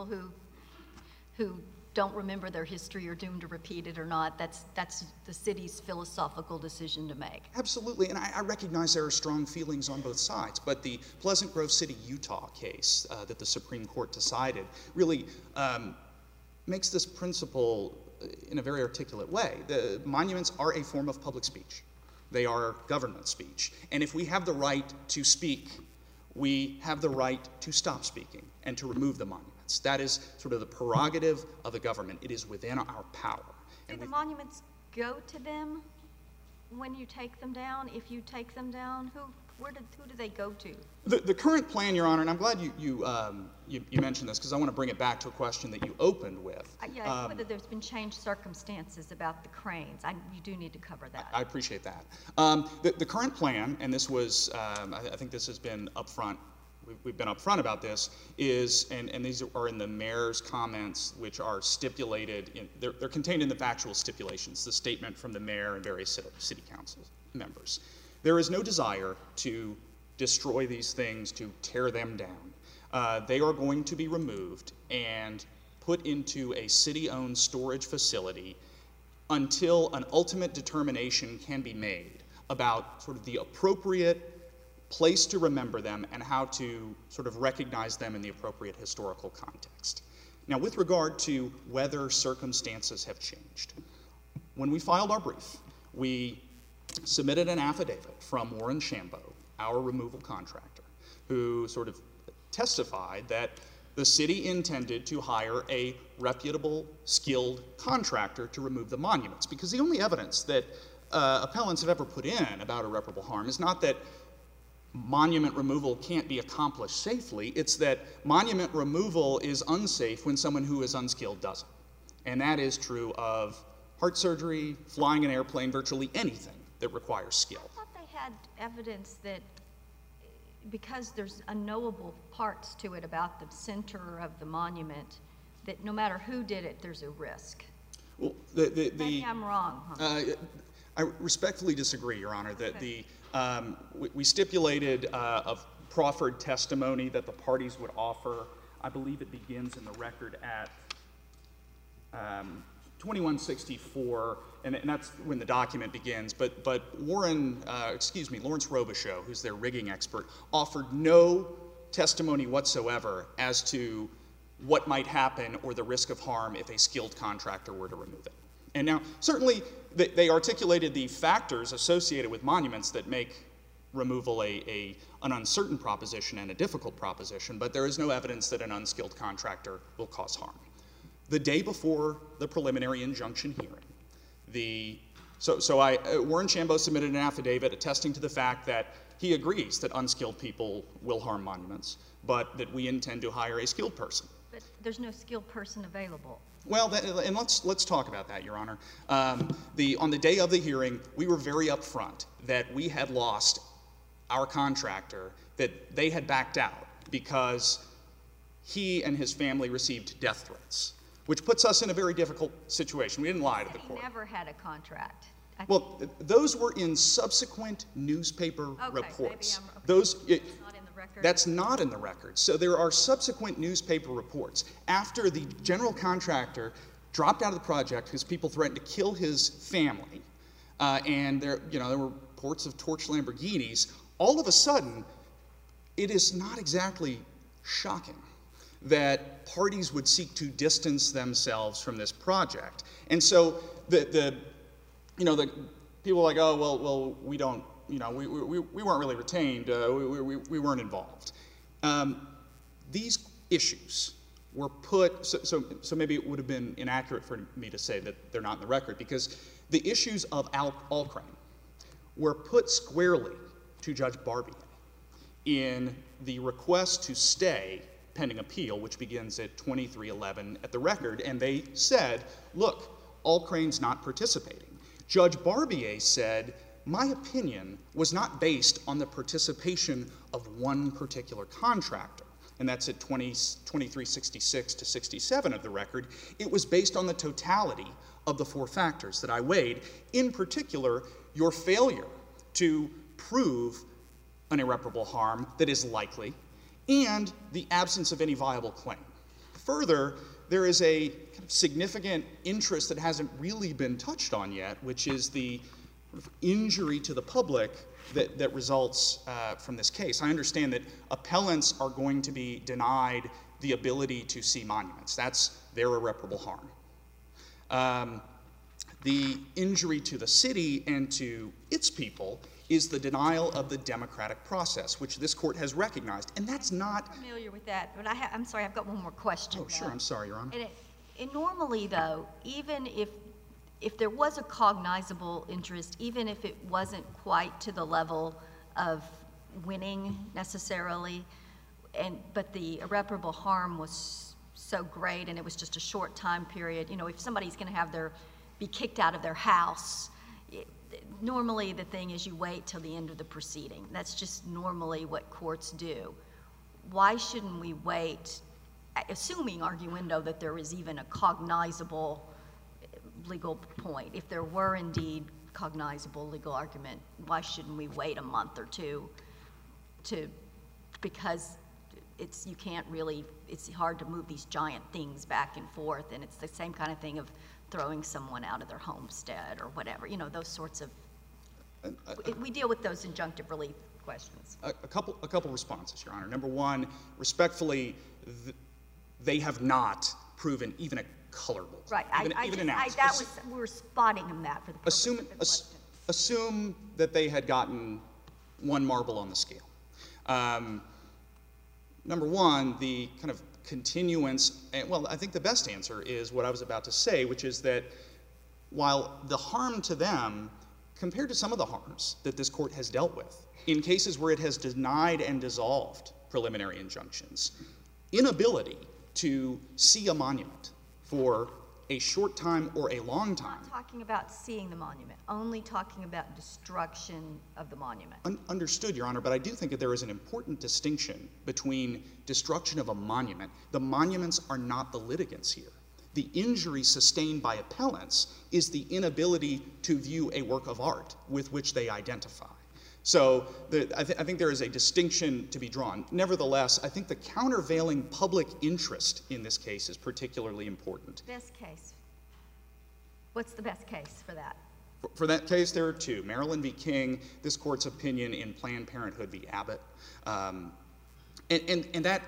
who don't remember their history are doomed to repeat it or not, that's the city's philosophical decision to make. Absolutely, and I recognize there are strong feelings on both sides, but the Pleasant Grove City, Utah case that the Supreme Court decided really makes this principle in a very articulate way. The monuments are a form of public speech. They are government speech. And if we have the right to speak, we have the right to stop speaking and to remove the monuments. That is sort of the prerogative of the government. It is within our power. Do the monuments go to them when you take them down? If you take them down, who do they go to? The current plan, Your Honor, and I'm glad you mentioned this because I want to bring it back to a question that you opened with. Yeah, whether there's been changed circumstances about the cranes. You do need to cover that. I appreciate that. The current plan, and this was, I think this has been upfront, we've been upfront about this, is, and these are in the mayor's comments, which are stipulated, they're contained in the factual stipulations, the statement from the mayor and various city council members. There is no desire to destroy these things, to tear them down. They are going to be removed and put into a city-owned storage facility until an ultimate determination can be made about sort of the appropriate place to remember them and how to sort of recognize them in the appropriate historical context. Now, with regard to whether circumstances have changed, when we filed our brief, we submitted an affidavit from Warren Shambo, our removal contractor, who sort of testified that the city intended to hire a reputable, skilled contractor to remove the monuments, because the only evidence that appellants have ever put in about irreparable harm is not that monument removal can't be accomplished safely. It's that monument removal is unsafe when someone who is unskilled does it. And that is true of heart surgery, flying an airplane, virtually anything that requires skill. I thought they had evidence that because there's unknowable parts to it about the center of the monument, that no matter who did it, there's a risk. Well, Maybe I'm wrong. Huh? I respectfully disagree, Your Honor, that we stipulated of proffered testimony that the parties would offer. I believe it begins in the record at 2164, and that's when the document begins. But Lawrence Robichaux, who's their rigging expert, offered no testimony whatsoever as to what might happen or the risk of harm if a skilled contractor were to remove it. And now, certainly, they articulated the factors associated with monuments that make removal an uncertain proposition and a difficult proposition, but there is no evidence that an unskilled contractor will cause harm. The day before the preliminary injunction hearing, Warren Shambo submitted an affidavit attesting to the fact that he agrees that unskilled people will harm monuments, but that we intend to hire a skilled person. But there's no skilled person available. Well, and let's talk about that, Your Honor. On the day of the hearing, we were very upfront that we had lost our contractor, that they had backed out because he and his family received death threats, which puts us in a very difficult situation. We didn't lie to the court. He never had a contract. Well, those were in subsequent newspaper reports. Those. That's not in the record. So there are subsequent newspaper reports. After the general contractor dropped out of the project because people threatened to kill his family, and there were reports of torched Lamborghinis, all of a sudden, it is not exactly shocking that parties would seek to distance themselves from this project. And so the people are like, oh, well, we don't, we weren't really retained, we weren't involved. These issues were put, so maybe it would have been inaccurate for me to say that they're not in the record, because the issues of Alcrane were put squarely to Judge Barbier in the request to stay pending appeal, which begins at 2311 at the record, and they said, look, Alcrane's not participating. Judge Barbier said, my opinion was not based on the participation of one particular contractor, and that's at 2366 to 67 of the record. It was based on the totality of the four factors that I weighed, in particular, your failure to prove an irreparable harm that is likely, and the absence of any viable claim. Further, there is a significant interest that hasn't really been touched on yet, which is the injury to the public that results from this case. I understand that appellants are going to be denied the ability to see monuments. That's their irreparable harm. The injury to the city and to its people is the denial of the democratic process, which this court has recognized, and that's not— I'm familiar with that, but I'm sorry, I've got one more question. Oh, sure, I'm sorry, Your Honor. And normally, though, even if there was a cognizable interest, even if it wasn't quite to the level of winning necessarily, but the irreparable harm was so great and it was just a short time period, if somebody's going to be kicked out of their house, normally the thing is you wait till the end of the proceeding. That's just normally what courts do. Why shouldn't we wait, assuming arguendo that there is even a cognizable legal point? If there were indeed cognizable legal argument, why shouldn't we wait a month or two because it's hard to move these giant things back and forth, and it's the same kind of thing of throwing someone out of their homestead or whatever, those sorts of, we deal with those injunctive relief questions. A couple responses, Your Honor. Number one, respectfully, they have not proven even a colorable, right. even an ounce. We're spotting them that for the purpose of the question. Assume that they had gotten one marble on the scale. Number one, the kind of continuance, I think the best answer is what I was about to say, which is that while the harm to them compared to some of the harms that this court has dealt with in cases where it has denied and dissolved preliminary injunctions, inability to see a monument for a short time or a long time. I'm not talking about seeing the monument, only talking about destruction of the monument. Understood, Your Honor, but I do think that there is an important distinction between destruction of a monument. The monuments are not the litigants here. The injury sustained by appellants is the inability to view a work of art with which they identify. So I think there is a distinction to be drawn. Nevertheless, I think the countervailing public interest in this case is particularly important. Best case. What's the best case for that? For that case, there are two. Maryland v. King, this court's opinion in Planned Parenthood v. Abbott. And that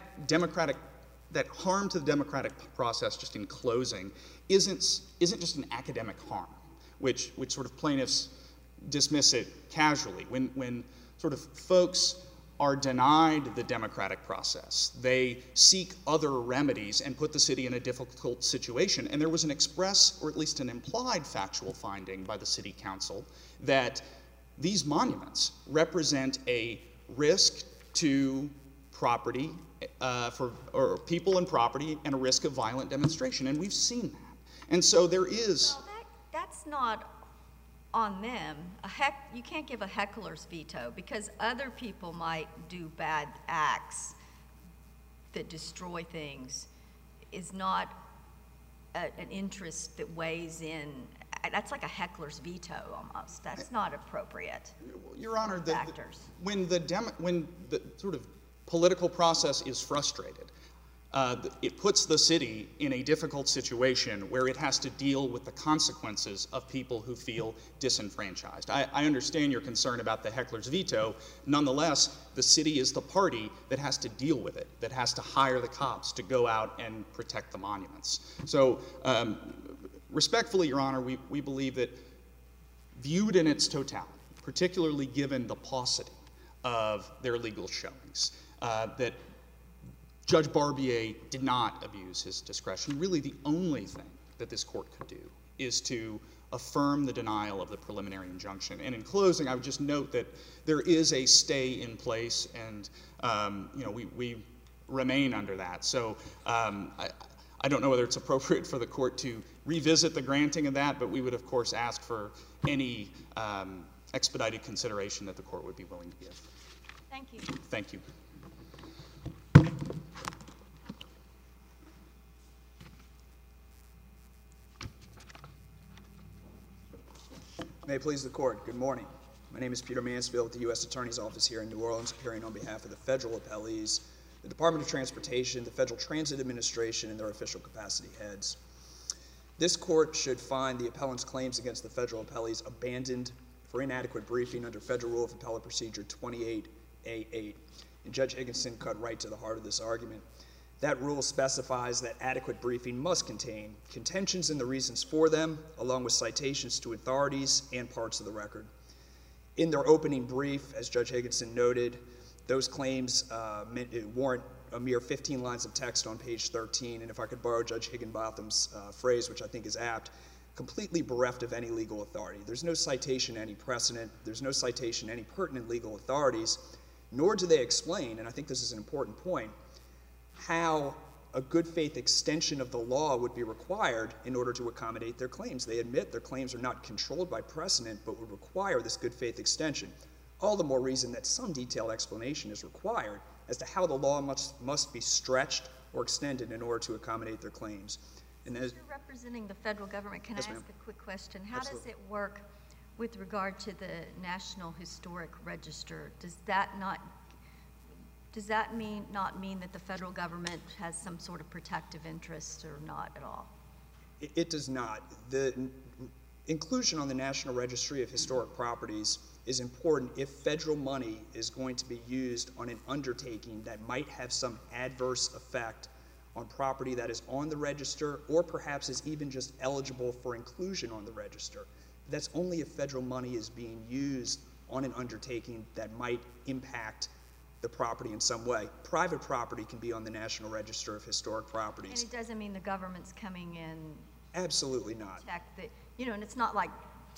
harm to the democratic process, just in closing, isn't just an academic harm, which sort of plaintiffs dismiss it casually. When sort of folks are denied the democratic process, they seek other remedies and put the city in a difficult situation. And there was an express, or at least an implied factual finding by the city council that these monuments represent a risk to property, or people and property, and a risk of violent demonstration. And we've seen that. And so there is... Well, that's not on them. You can't give a heckler's veto, because other people might do bad acts that destroy things. Is not an interest that weighs in. That's like a heckler's veto almost. That's not appropriate. Your Honor, factors. When the sort of political process is frustrated, it puts the city in a difficult situation where it has to deal with the consequences of people who feel disenfranchised. I understand your concern about the heckler's veto. Nonetheless, the city is the party that has to deal with it, that has to hire the cops to go out and protect the monuments. So respectfully, Your Honor, we believe that viewed in its totality, particularly given the paucity of their legal showings, that Judge Barbier did not abuse his discretion. Really, the only thing that this court could do is to affirm the denial of the preliminary injunction. And in closing, I would just note that there is a stay in place, and we remain under that. So I don't know whether it's appropriate for the court to revisit the granting of that, but we would, of course, ask for any expedited consideration that the court would be willing to give. Thank you. Thank you. May it please the court, good morning. My name is Peter Mansfield with the U.S. Attorney's Office here in New Orleans, appearing on behalf of the federal appellees, the Department of Transportation, the Federal Transit Administration, and their official capacity heads. This court should find the appellant's claims against the federal appellees abandoned for inadequate briefing under Federal Rule of Appellate Procedure 28A8. And Judge Higginson cut right to the heart of this argument. That rule specifies that adequate briefing must contain contentions and the reasons for them, along with citations to authorities and parts of the record. In their opening brief, as Judge Higginson noted, those claims warrant a mere 15 lines of text on page 13, and if I could borrow Judge Higginbotham's phrase, which I think is apt, completely bereft of any legal authority. There's no citation to any precedent, there's no citation to any pertinent legal authorities, nor do they explain, and I think this is an important point, how a good faith extension of the law would be required in order to accommodate their claims. They admit their claims are not controlled by precedent, but would require this good faith extension. All the more reason that some detailed explanation is required as to how the law must be stretched or extended in order to accommodate their claims. And as you're representing the federal government, can I ask a quick question? How Absolutely. does it work with regard to the National Historic Register? Does that not mean that the federal government has some sort of protective interest, or not at all? It does not. The inclusion on the National Registry of Historic Properties is important if federal money is going to be used on an undertaking that might have some adverse effect on property that is on the register, or perhaps is even just eligible for inclusion on the register. That's only if federal money is being used on an undertaking that might impact the property in some way. Private property can be on the National Register of Historic Properties. And it doesn't mean the government's coming in. Absolutely not. Check that, and it's not like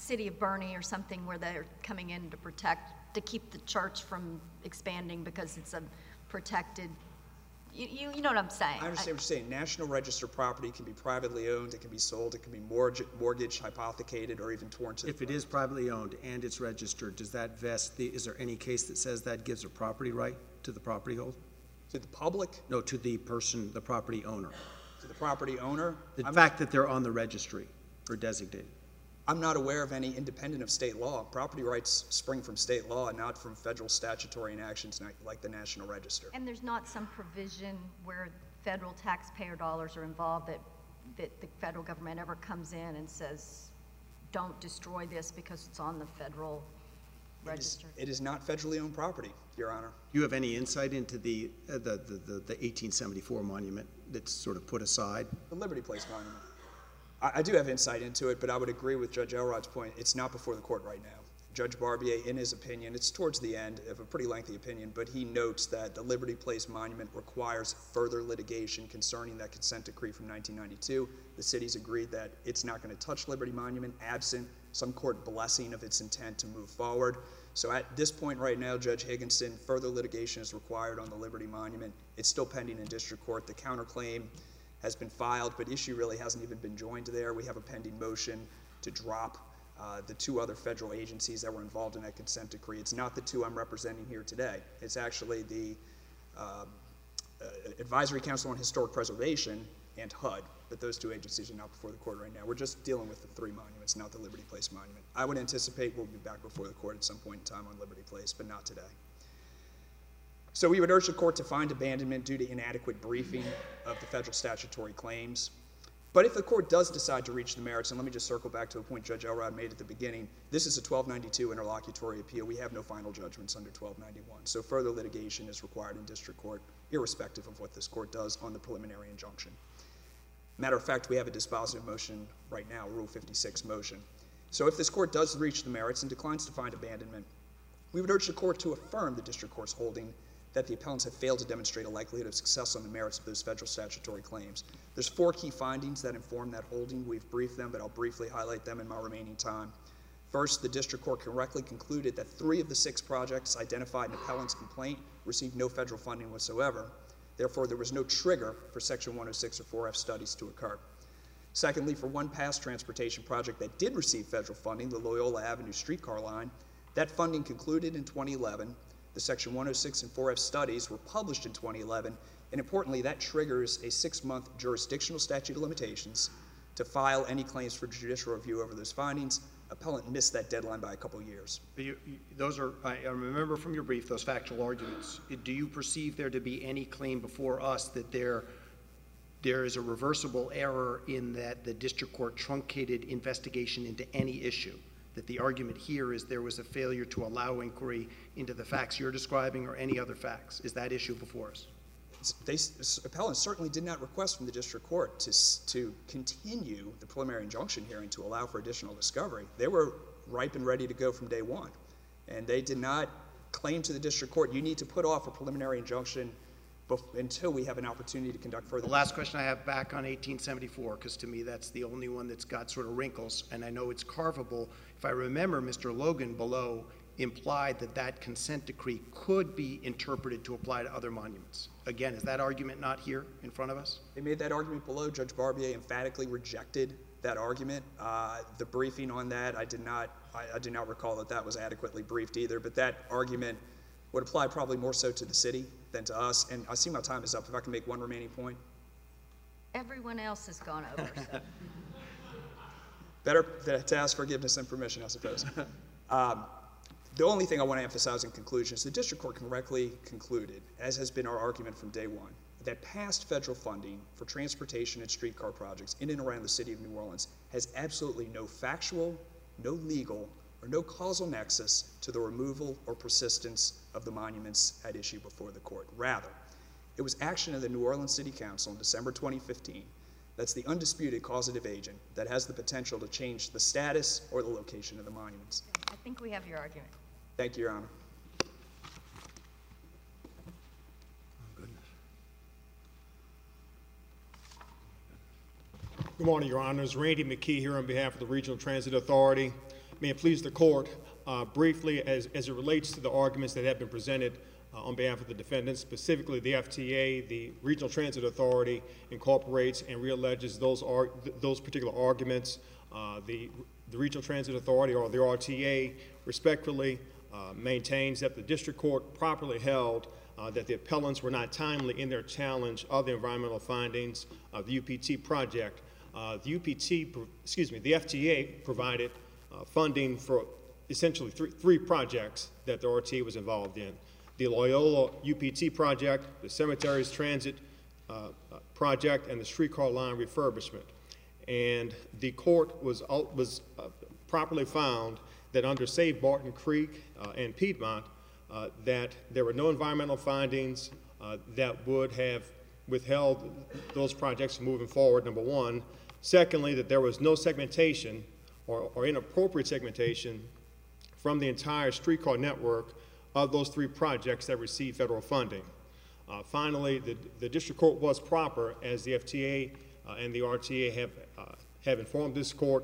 City of Bernie or something where they're coming in to keep the church from expanding because it's a protected, you know what I'm saying? I understand what you're saying. National Register property can be privately owned, it can be sold, it can be mortgaged, hypothecated, or even torn to the If it is privately owned and it's registered, does that vest is there any case that says that gives a property right to the property holder? To the public, No, to the person, the property owner. to the property owner. The fact that they're on the registry or designated. I'm not aware of any independent of state law. Property rights spring from state law and not from federal statutory enactions like the National Register. And there's not some provision where federal taxpayer dollars are involved that the federal government ever comes in and says, don't destroy this because it's on the federal register? It is not federally owned property, Your Honor. Do you have any insight into the 1874 monument that's sort of put aside? The Liberty Place Monument. I do have insight into it, but I would agree with Judge Elrod's point. It's not before the court right now. Judge Barbier, in his opinion, it's towards the end of a pretty lengthy opinion, but he notes that the Liberty Place Monument requires further litigation concerning that consent decree from 1992. The city's agreed that it's not going to touch Liberty Monument absent some court blessing of its intent to move forward. So at this point right now, Judge Higginson, further litigation is required on the Liberty Monument. It's still pending in district court. The counterclaim has been filed, but issue really hasn't even been joined there. We have a pending motion to drop the two other federal agencies that were involved in that consent decree. It's not the two I'm representing here today. It's actually the Advisory Council on Historic Preservation and HUD, but those two agencies are not before the court right now. We're just dealing with the three monuments, not the Liberty Place Monument. I would anticipate we'll be back before the court at some point in time on Liberty Place, but not today. So we would urge the court to find abandonment due to inadequate briefing of the federal statutory claims. But if the court does decide to reach the merits, and let me just circle back to a point Judge Elrod made at the beginning, this is a 1292 interlocutory appeal. We have no final judgments under 1291. So further litigation is required in district court, irrespective of what this court does on the preliminary injunction. Matter of fact, we have a dispositive motion right now, Rule 56 motion. So if this court does reach the merits and declines to find abandonment, we would urge the court to affirm the district court's holding that the appellants have failed to demonstrate a likelihood of success on the merits of those federal statutory claims. There's 4 key findings that inform that holding. We've briefed them, but I'll briefly highlight them in my remaining time. First, the district court correctly concluded that 3 of the 6 projects identified in appellant's complaint received no federal funding whatsoever. Therefore, there was no trigger for Section 106 or 4F studies to occur. Secondly, for one past transportation project that did receive federal funding, the Loyola Avenue streetcar line, that funding concluded in 2011. The Section 106 and 4F studies were published in 2011, and importantly, that triggers a 6-month jurisdictional statute of limitations to file any claims for judicial review over those findings. Appellant missed that deadline by a couple of years. Those are, I remember from your brief, those factual arguments. Do you perceive there to be any claim before us that there is a reversible error in that the district court truncated investigation into any issue? That the argument here is there was a failure to allow inquiry into the facts you're describing or any other facts. Is that issue before us? Appellants certainly did not request from the district court to continue the preliminary injunction hearing to allow for additional discovery. They were ripe and ready to go from day one. And they did not claim to the district court, you need to put off a preliminary injunction until we have an opportunity to conduct further. The last question I have back on 1874, because to me that's the only one that's got sort of wrinkles, and I know it's carvable. If I remember, Mr. Logan below implied that that consent decree could be interpreted to apply to other monuments. Again, is that argument not here in front of us? They made that argument below. Judge Barbier emphatically rejected that argument. The briefing on that, I do not recall that that was adequately briefed either, but that argument would apply probably more so to the city than to us. And I see my time is up. If I can make one remaining point. Everyone else has gone over, so. Better to ask forgiveness than permission, I suppose. The only thing I want to emphasize in conclusion is the district court correctly concluded, as has been our argument from day one, that past federal funding for transportation and streetcar projects in and around the city of New Orleans has absolutely no factual, no legal, or no causal nexus to the removal or persistence of the monuments at issue before the court. Rather, it was action of the New Orleans City Council in December 2015 that's the undisputed causative agent that has the potential to change the status or the location of the monuments. I think we have your argument. Thank you, Your Honor. Good morning, Your Honors. Randy McKee here on behalf of the Regional Transit Authority. May it please the court, briefly, as it relates to the arguments that have been presented on behalf of the defendants, specifically the FTA, the Regional Transit Authority incorporates and realleges those particular arguments. The Regional Transit Authority, or the RTA, respectfully maintains that the district court properly held that the appellants were not timely in their challenge of the environmental findings of the UPT project. The FTA provided funding for essentially three projects that the RTA was involved in. The Loyola UPT project, the Cemeteries Transit project, and the streetcar line refurbishment. And the court was properly found that under Save Barton Creek and Piedmont, that there were no environmental findings that would have withheld those projects from moving forward, number one. Secondly, that there was no segmentation or inappropriate segmentation from the entire streetcar network of those three projects that received federal funding. Finally, the district court was proper, as the FTA and the RTA have informed this court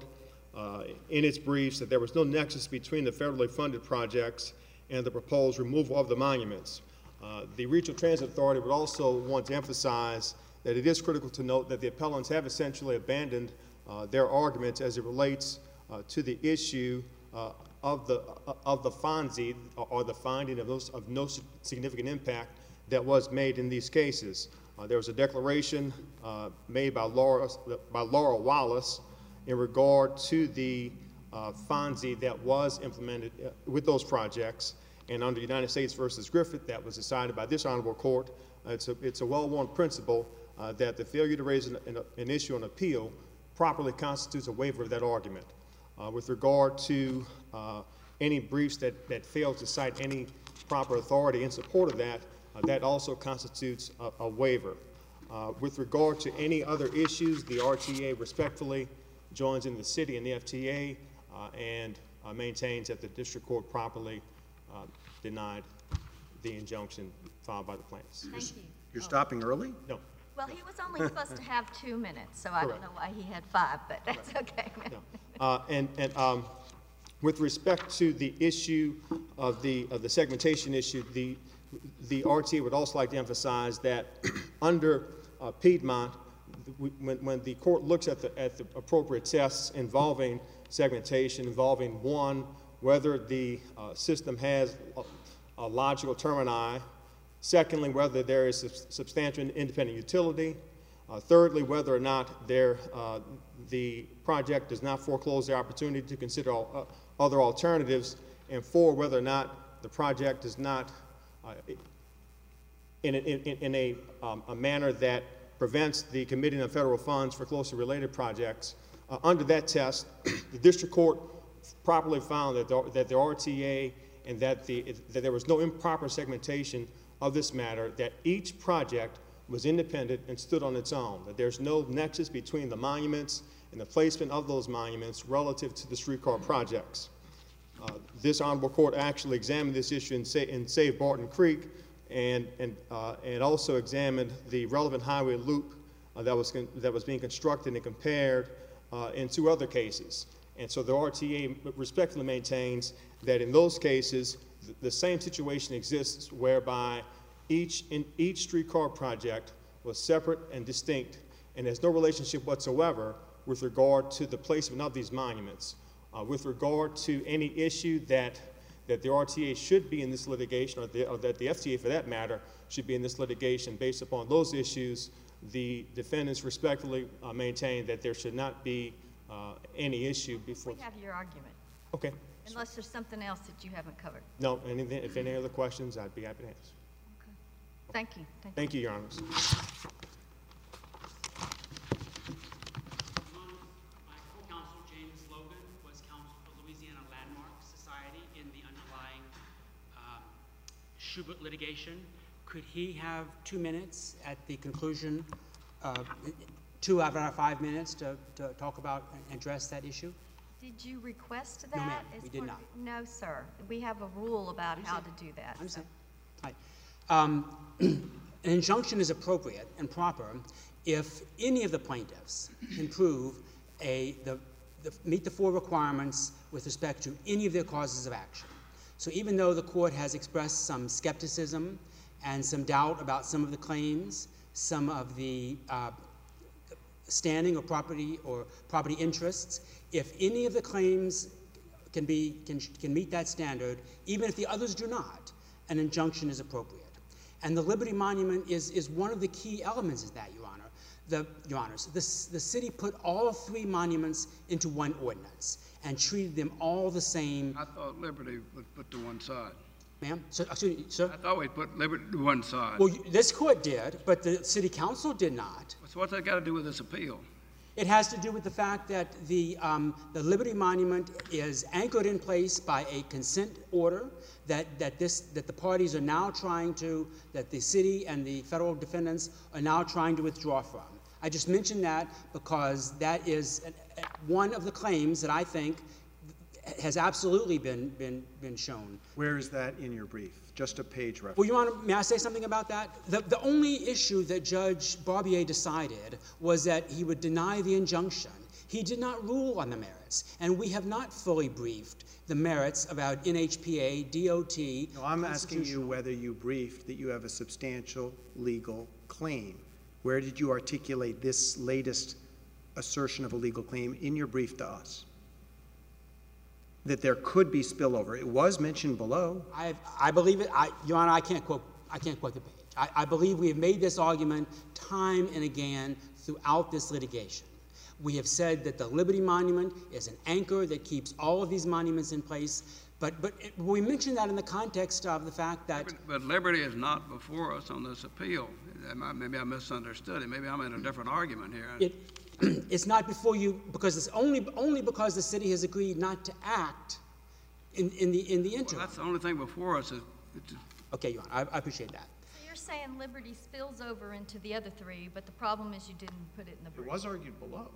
in its briefs, that there was no nexus between the federally funded projects and the proposed removal of the monuments. The Regional Transit Authority would also want to emphasize that it is critical to note that the appellants have essentially abandoned their arguments as it relates to the issue of the FONSI, or the finding of no significant impact that was made in these cases. There was a declaration made by Laura Wallace in regard to the FONSI that was implemented with those projects, and under United States versus Griffith, that was decided by this honorable court. It's a well-worn principle that the failure to raise an issue on appeal properly constitutes a waiver of that argument. With regard to any briefs that fail to cite any proper authority in support of that, that also constitutes a waiver. With regard to any other issues, the RTA respectfully joins in the city and the FTA and maintains that the district court properly denied the injunction filed by the plaintiffs. Thank you. You're stopping early? No. Well, he was only supposed to have 2 minutes, so I don't know why he had 5, but that's okay. No. And with respect to the issue of the segmentation issue, the RTA would also like to emphasize that under Piedmont, when the court looks at the appropriate tests involving segmentation, involving one, whether the system has a logical termini, secondly, whether there is substantial independent utility, thirdly, whether or not the project does not foreclose the opportunity to consider other alternatives, and four, whether or not the project does not, in a manner that prevents the committing of federal funds for closely related projects. Under that test, the district court properly found that the RTA and that there was no improper segmentation of this matter, that each project was independent and stood on its own, that there's no nexus between the monuments and the placement of those monuments relative to the streetcar projects. This honorable court actually examined this issue in Save Barton Creek and also examined the relevant highway loop that was being constructed and compared in 2 other cases. And so the RTA respectfully maintains that in those cases, the same situation exists whereby each streetcar project was separate and distinct and has no relationship whatsoever with regard to the placement of these monuments. With regard to any issue that the RTA should be in this litigation, or that the FTA for that matter should be in this litigation based upon those issues, the defendants respectfully maintain that there should not be any issue before. We have your argument. Okay. Unless there's something else that you haven't covered. No, if any other questions, I'd be happy to answer. Okay. Thank you. Thank you, Your Honors. My co-counsel, James Logan, was counsel for Louisiana Landmark Society in the underlying Schubert litigation. Could he have 2 minutes at the conclusion, 2 out of 5 minutes to talk about and address that issue? Did you request that? No, ma'am, we did not. No, sir. We have a rule about how to do that. I understand. Right. An injunction is appropriate and proper if any of the plaintiffs can prove the meet the four requirements with respect to any of their causes of action. So even though the court has expressed some skepticism and some doubt about some of the claims, some of the standing or property interests, if any of the claims can meet that standard, even if the others do not, an injunction is appropriate. And the Liberty Monument is one of the key elements of that, Your Honor. Your Honors, the city put all three monuments into one ordinance and treated them all the same. I thought Liberty was put to one side. Ma'am? Excuse me, sir? I thought we put Liberty to one side. Well, this court did, but the city council did not. So what's that got to do with this appeal? It has to do with the fact that the Liberty Monument is anchored in place by a consent order that the parties are now trying to, that the city and the federal defendants are now trying to withdraw from. I just mentioned that because that is one of the claims that I think has absolutely been shown. Where is that in your brief? Just a page reference. Well, Your Honor, may I say something about that? The only issue that Judge Barbier decided was that he would deny the injunction. He did not rule on the merits, and we have not fully briefed the merits about NHPA, DOT. No, I'm asking you whether you briefed that you have a substantial legal claim. Where did you articulate this latest assertion of a legal claim in your brief to us? That there could be spillover. It was mentioned below. I believe it. Your Honor, I can't quote the page. I believe we have made this argument time and again throughout this litigation. We have said that the Liberty Monument is an anchor that keeps all of these monuments in place, but we mentioned that in the context of the fact that... But Liberty is not before us on this appeal. Maybe I misunderstood it. Maybe I'm in a different argument here. It's not before you because it's only because the city has agreed not to act in the interim. Well, that's the only thing before us. Okay, Your Honor, I appreciate that. So you're saying Liberty spills over into the other three, but the problem is you didn't put it in the brief. It was argued below.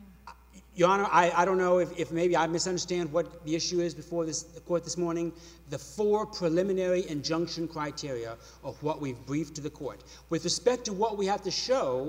Your Honor, I don't know if maybe I misunderstand what the issue is before the court this morning. The four preliminary injunction criteria of what we've briefed to the court. With respect to what we have to show...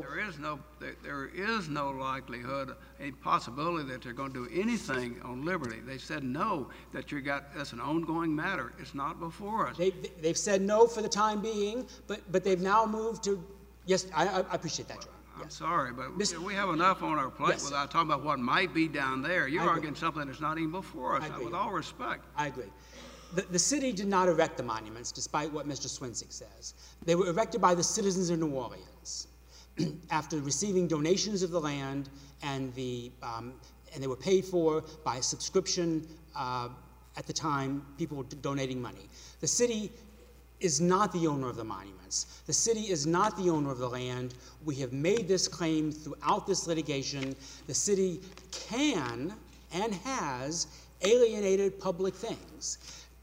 There is no likelihood, a possibility that they're going to do anything on Liberty. They said no, that's an ongoing matter. It's not before us. They've said no for the time being, but they've now moved to... Yes, I appreciate that, Your Honor. I'm sorry, but we have enough on our plate without talking about what might be down there. You're arguing something that's not even before us, with all respect. I agree. The city did not erect the monuments, despite what Mr. Swinsik says. They were erected by the citizens of New Orleans after receiving donations of the land, and they were paid for by subscription at the time, people were donating money. The city is not the owner of the monuments. The city is not the owner of the land. We have made this claim throughout this litigation. The city can and has alienated public things.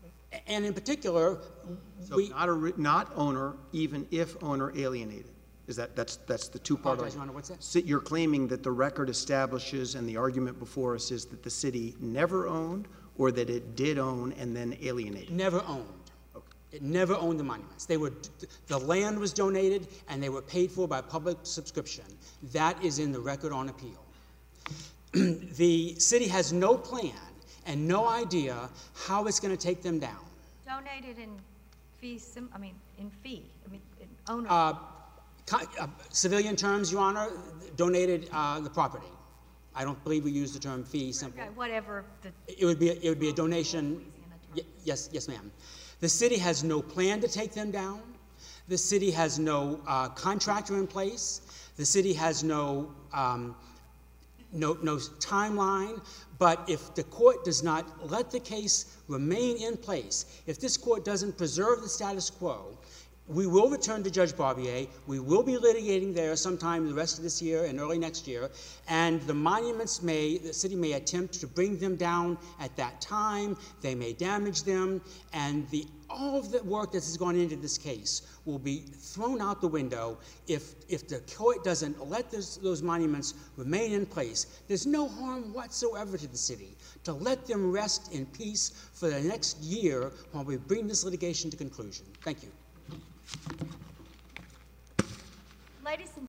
And in particular, so not owner, even if owner alienated. Is that's the two-part argument? Your Honor, what's that? You're claiming that the record establishes, and the argument before us is that the city never owned, or that it did own and then alienated? Never owned. It never owned the monuments. The land was donated, and they were paid for by public subscription. That is in the record on appeal. The city has no plan and no idea how it's going to take them down. Donated in owner. Civilian terms, Your Honor, donated the property. I don't believe we use the term fee simple. Okay, whatever. It would be a donation. Yes, ma'am. The city has no plan to take them down. The city has no contractor in place. The city has no timeline. But if the court does not let the case remain in place, if this court doesn't preserve the status quo, we will return to Judge Barbier. We will be litigating there sometime the rest of this year and early next year. And the city may attempt to bring them down at that time. They may damage them. And all of the work that has gone into this case will be thrown out the window if the court doesn't let those monuments remain in place. There's no harm whatsoever to the city to let them rest in peace for the next year while we bring this litigation to conclusion. Thank you. Ladies and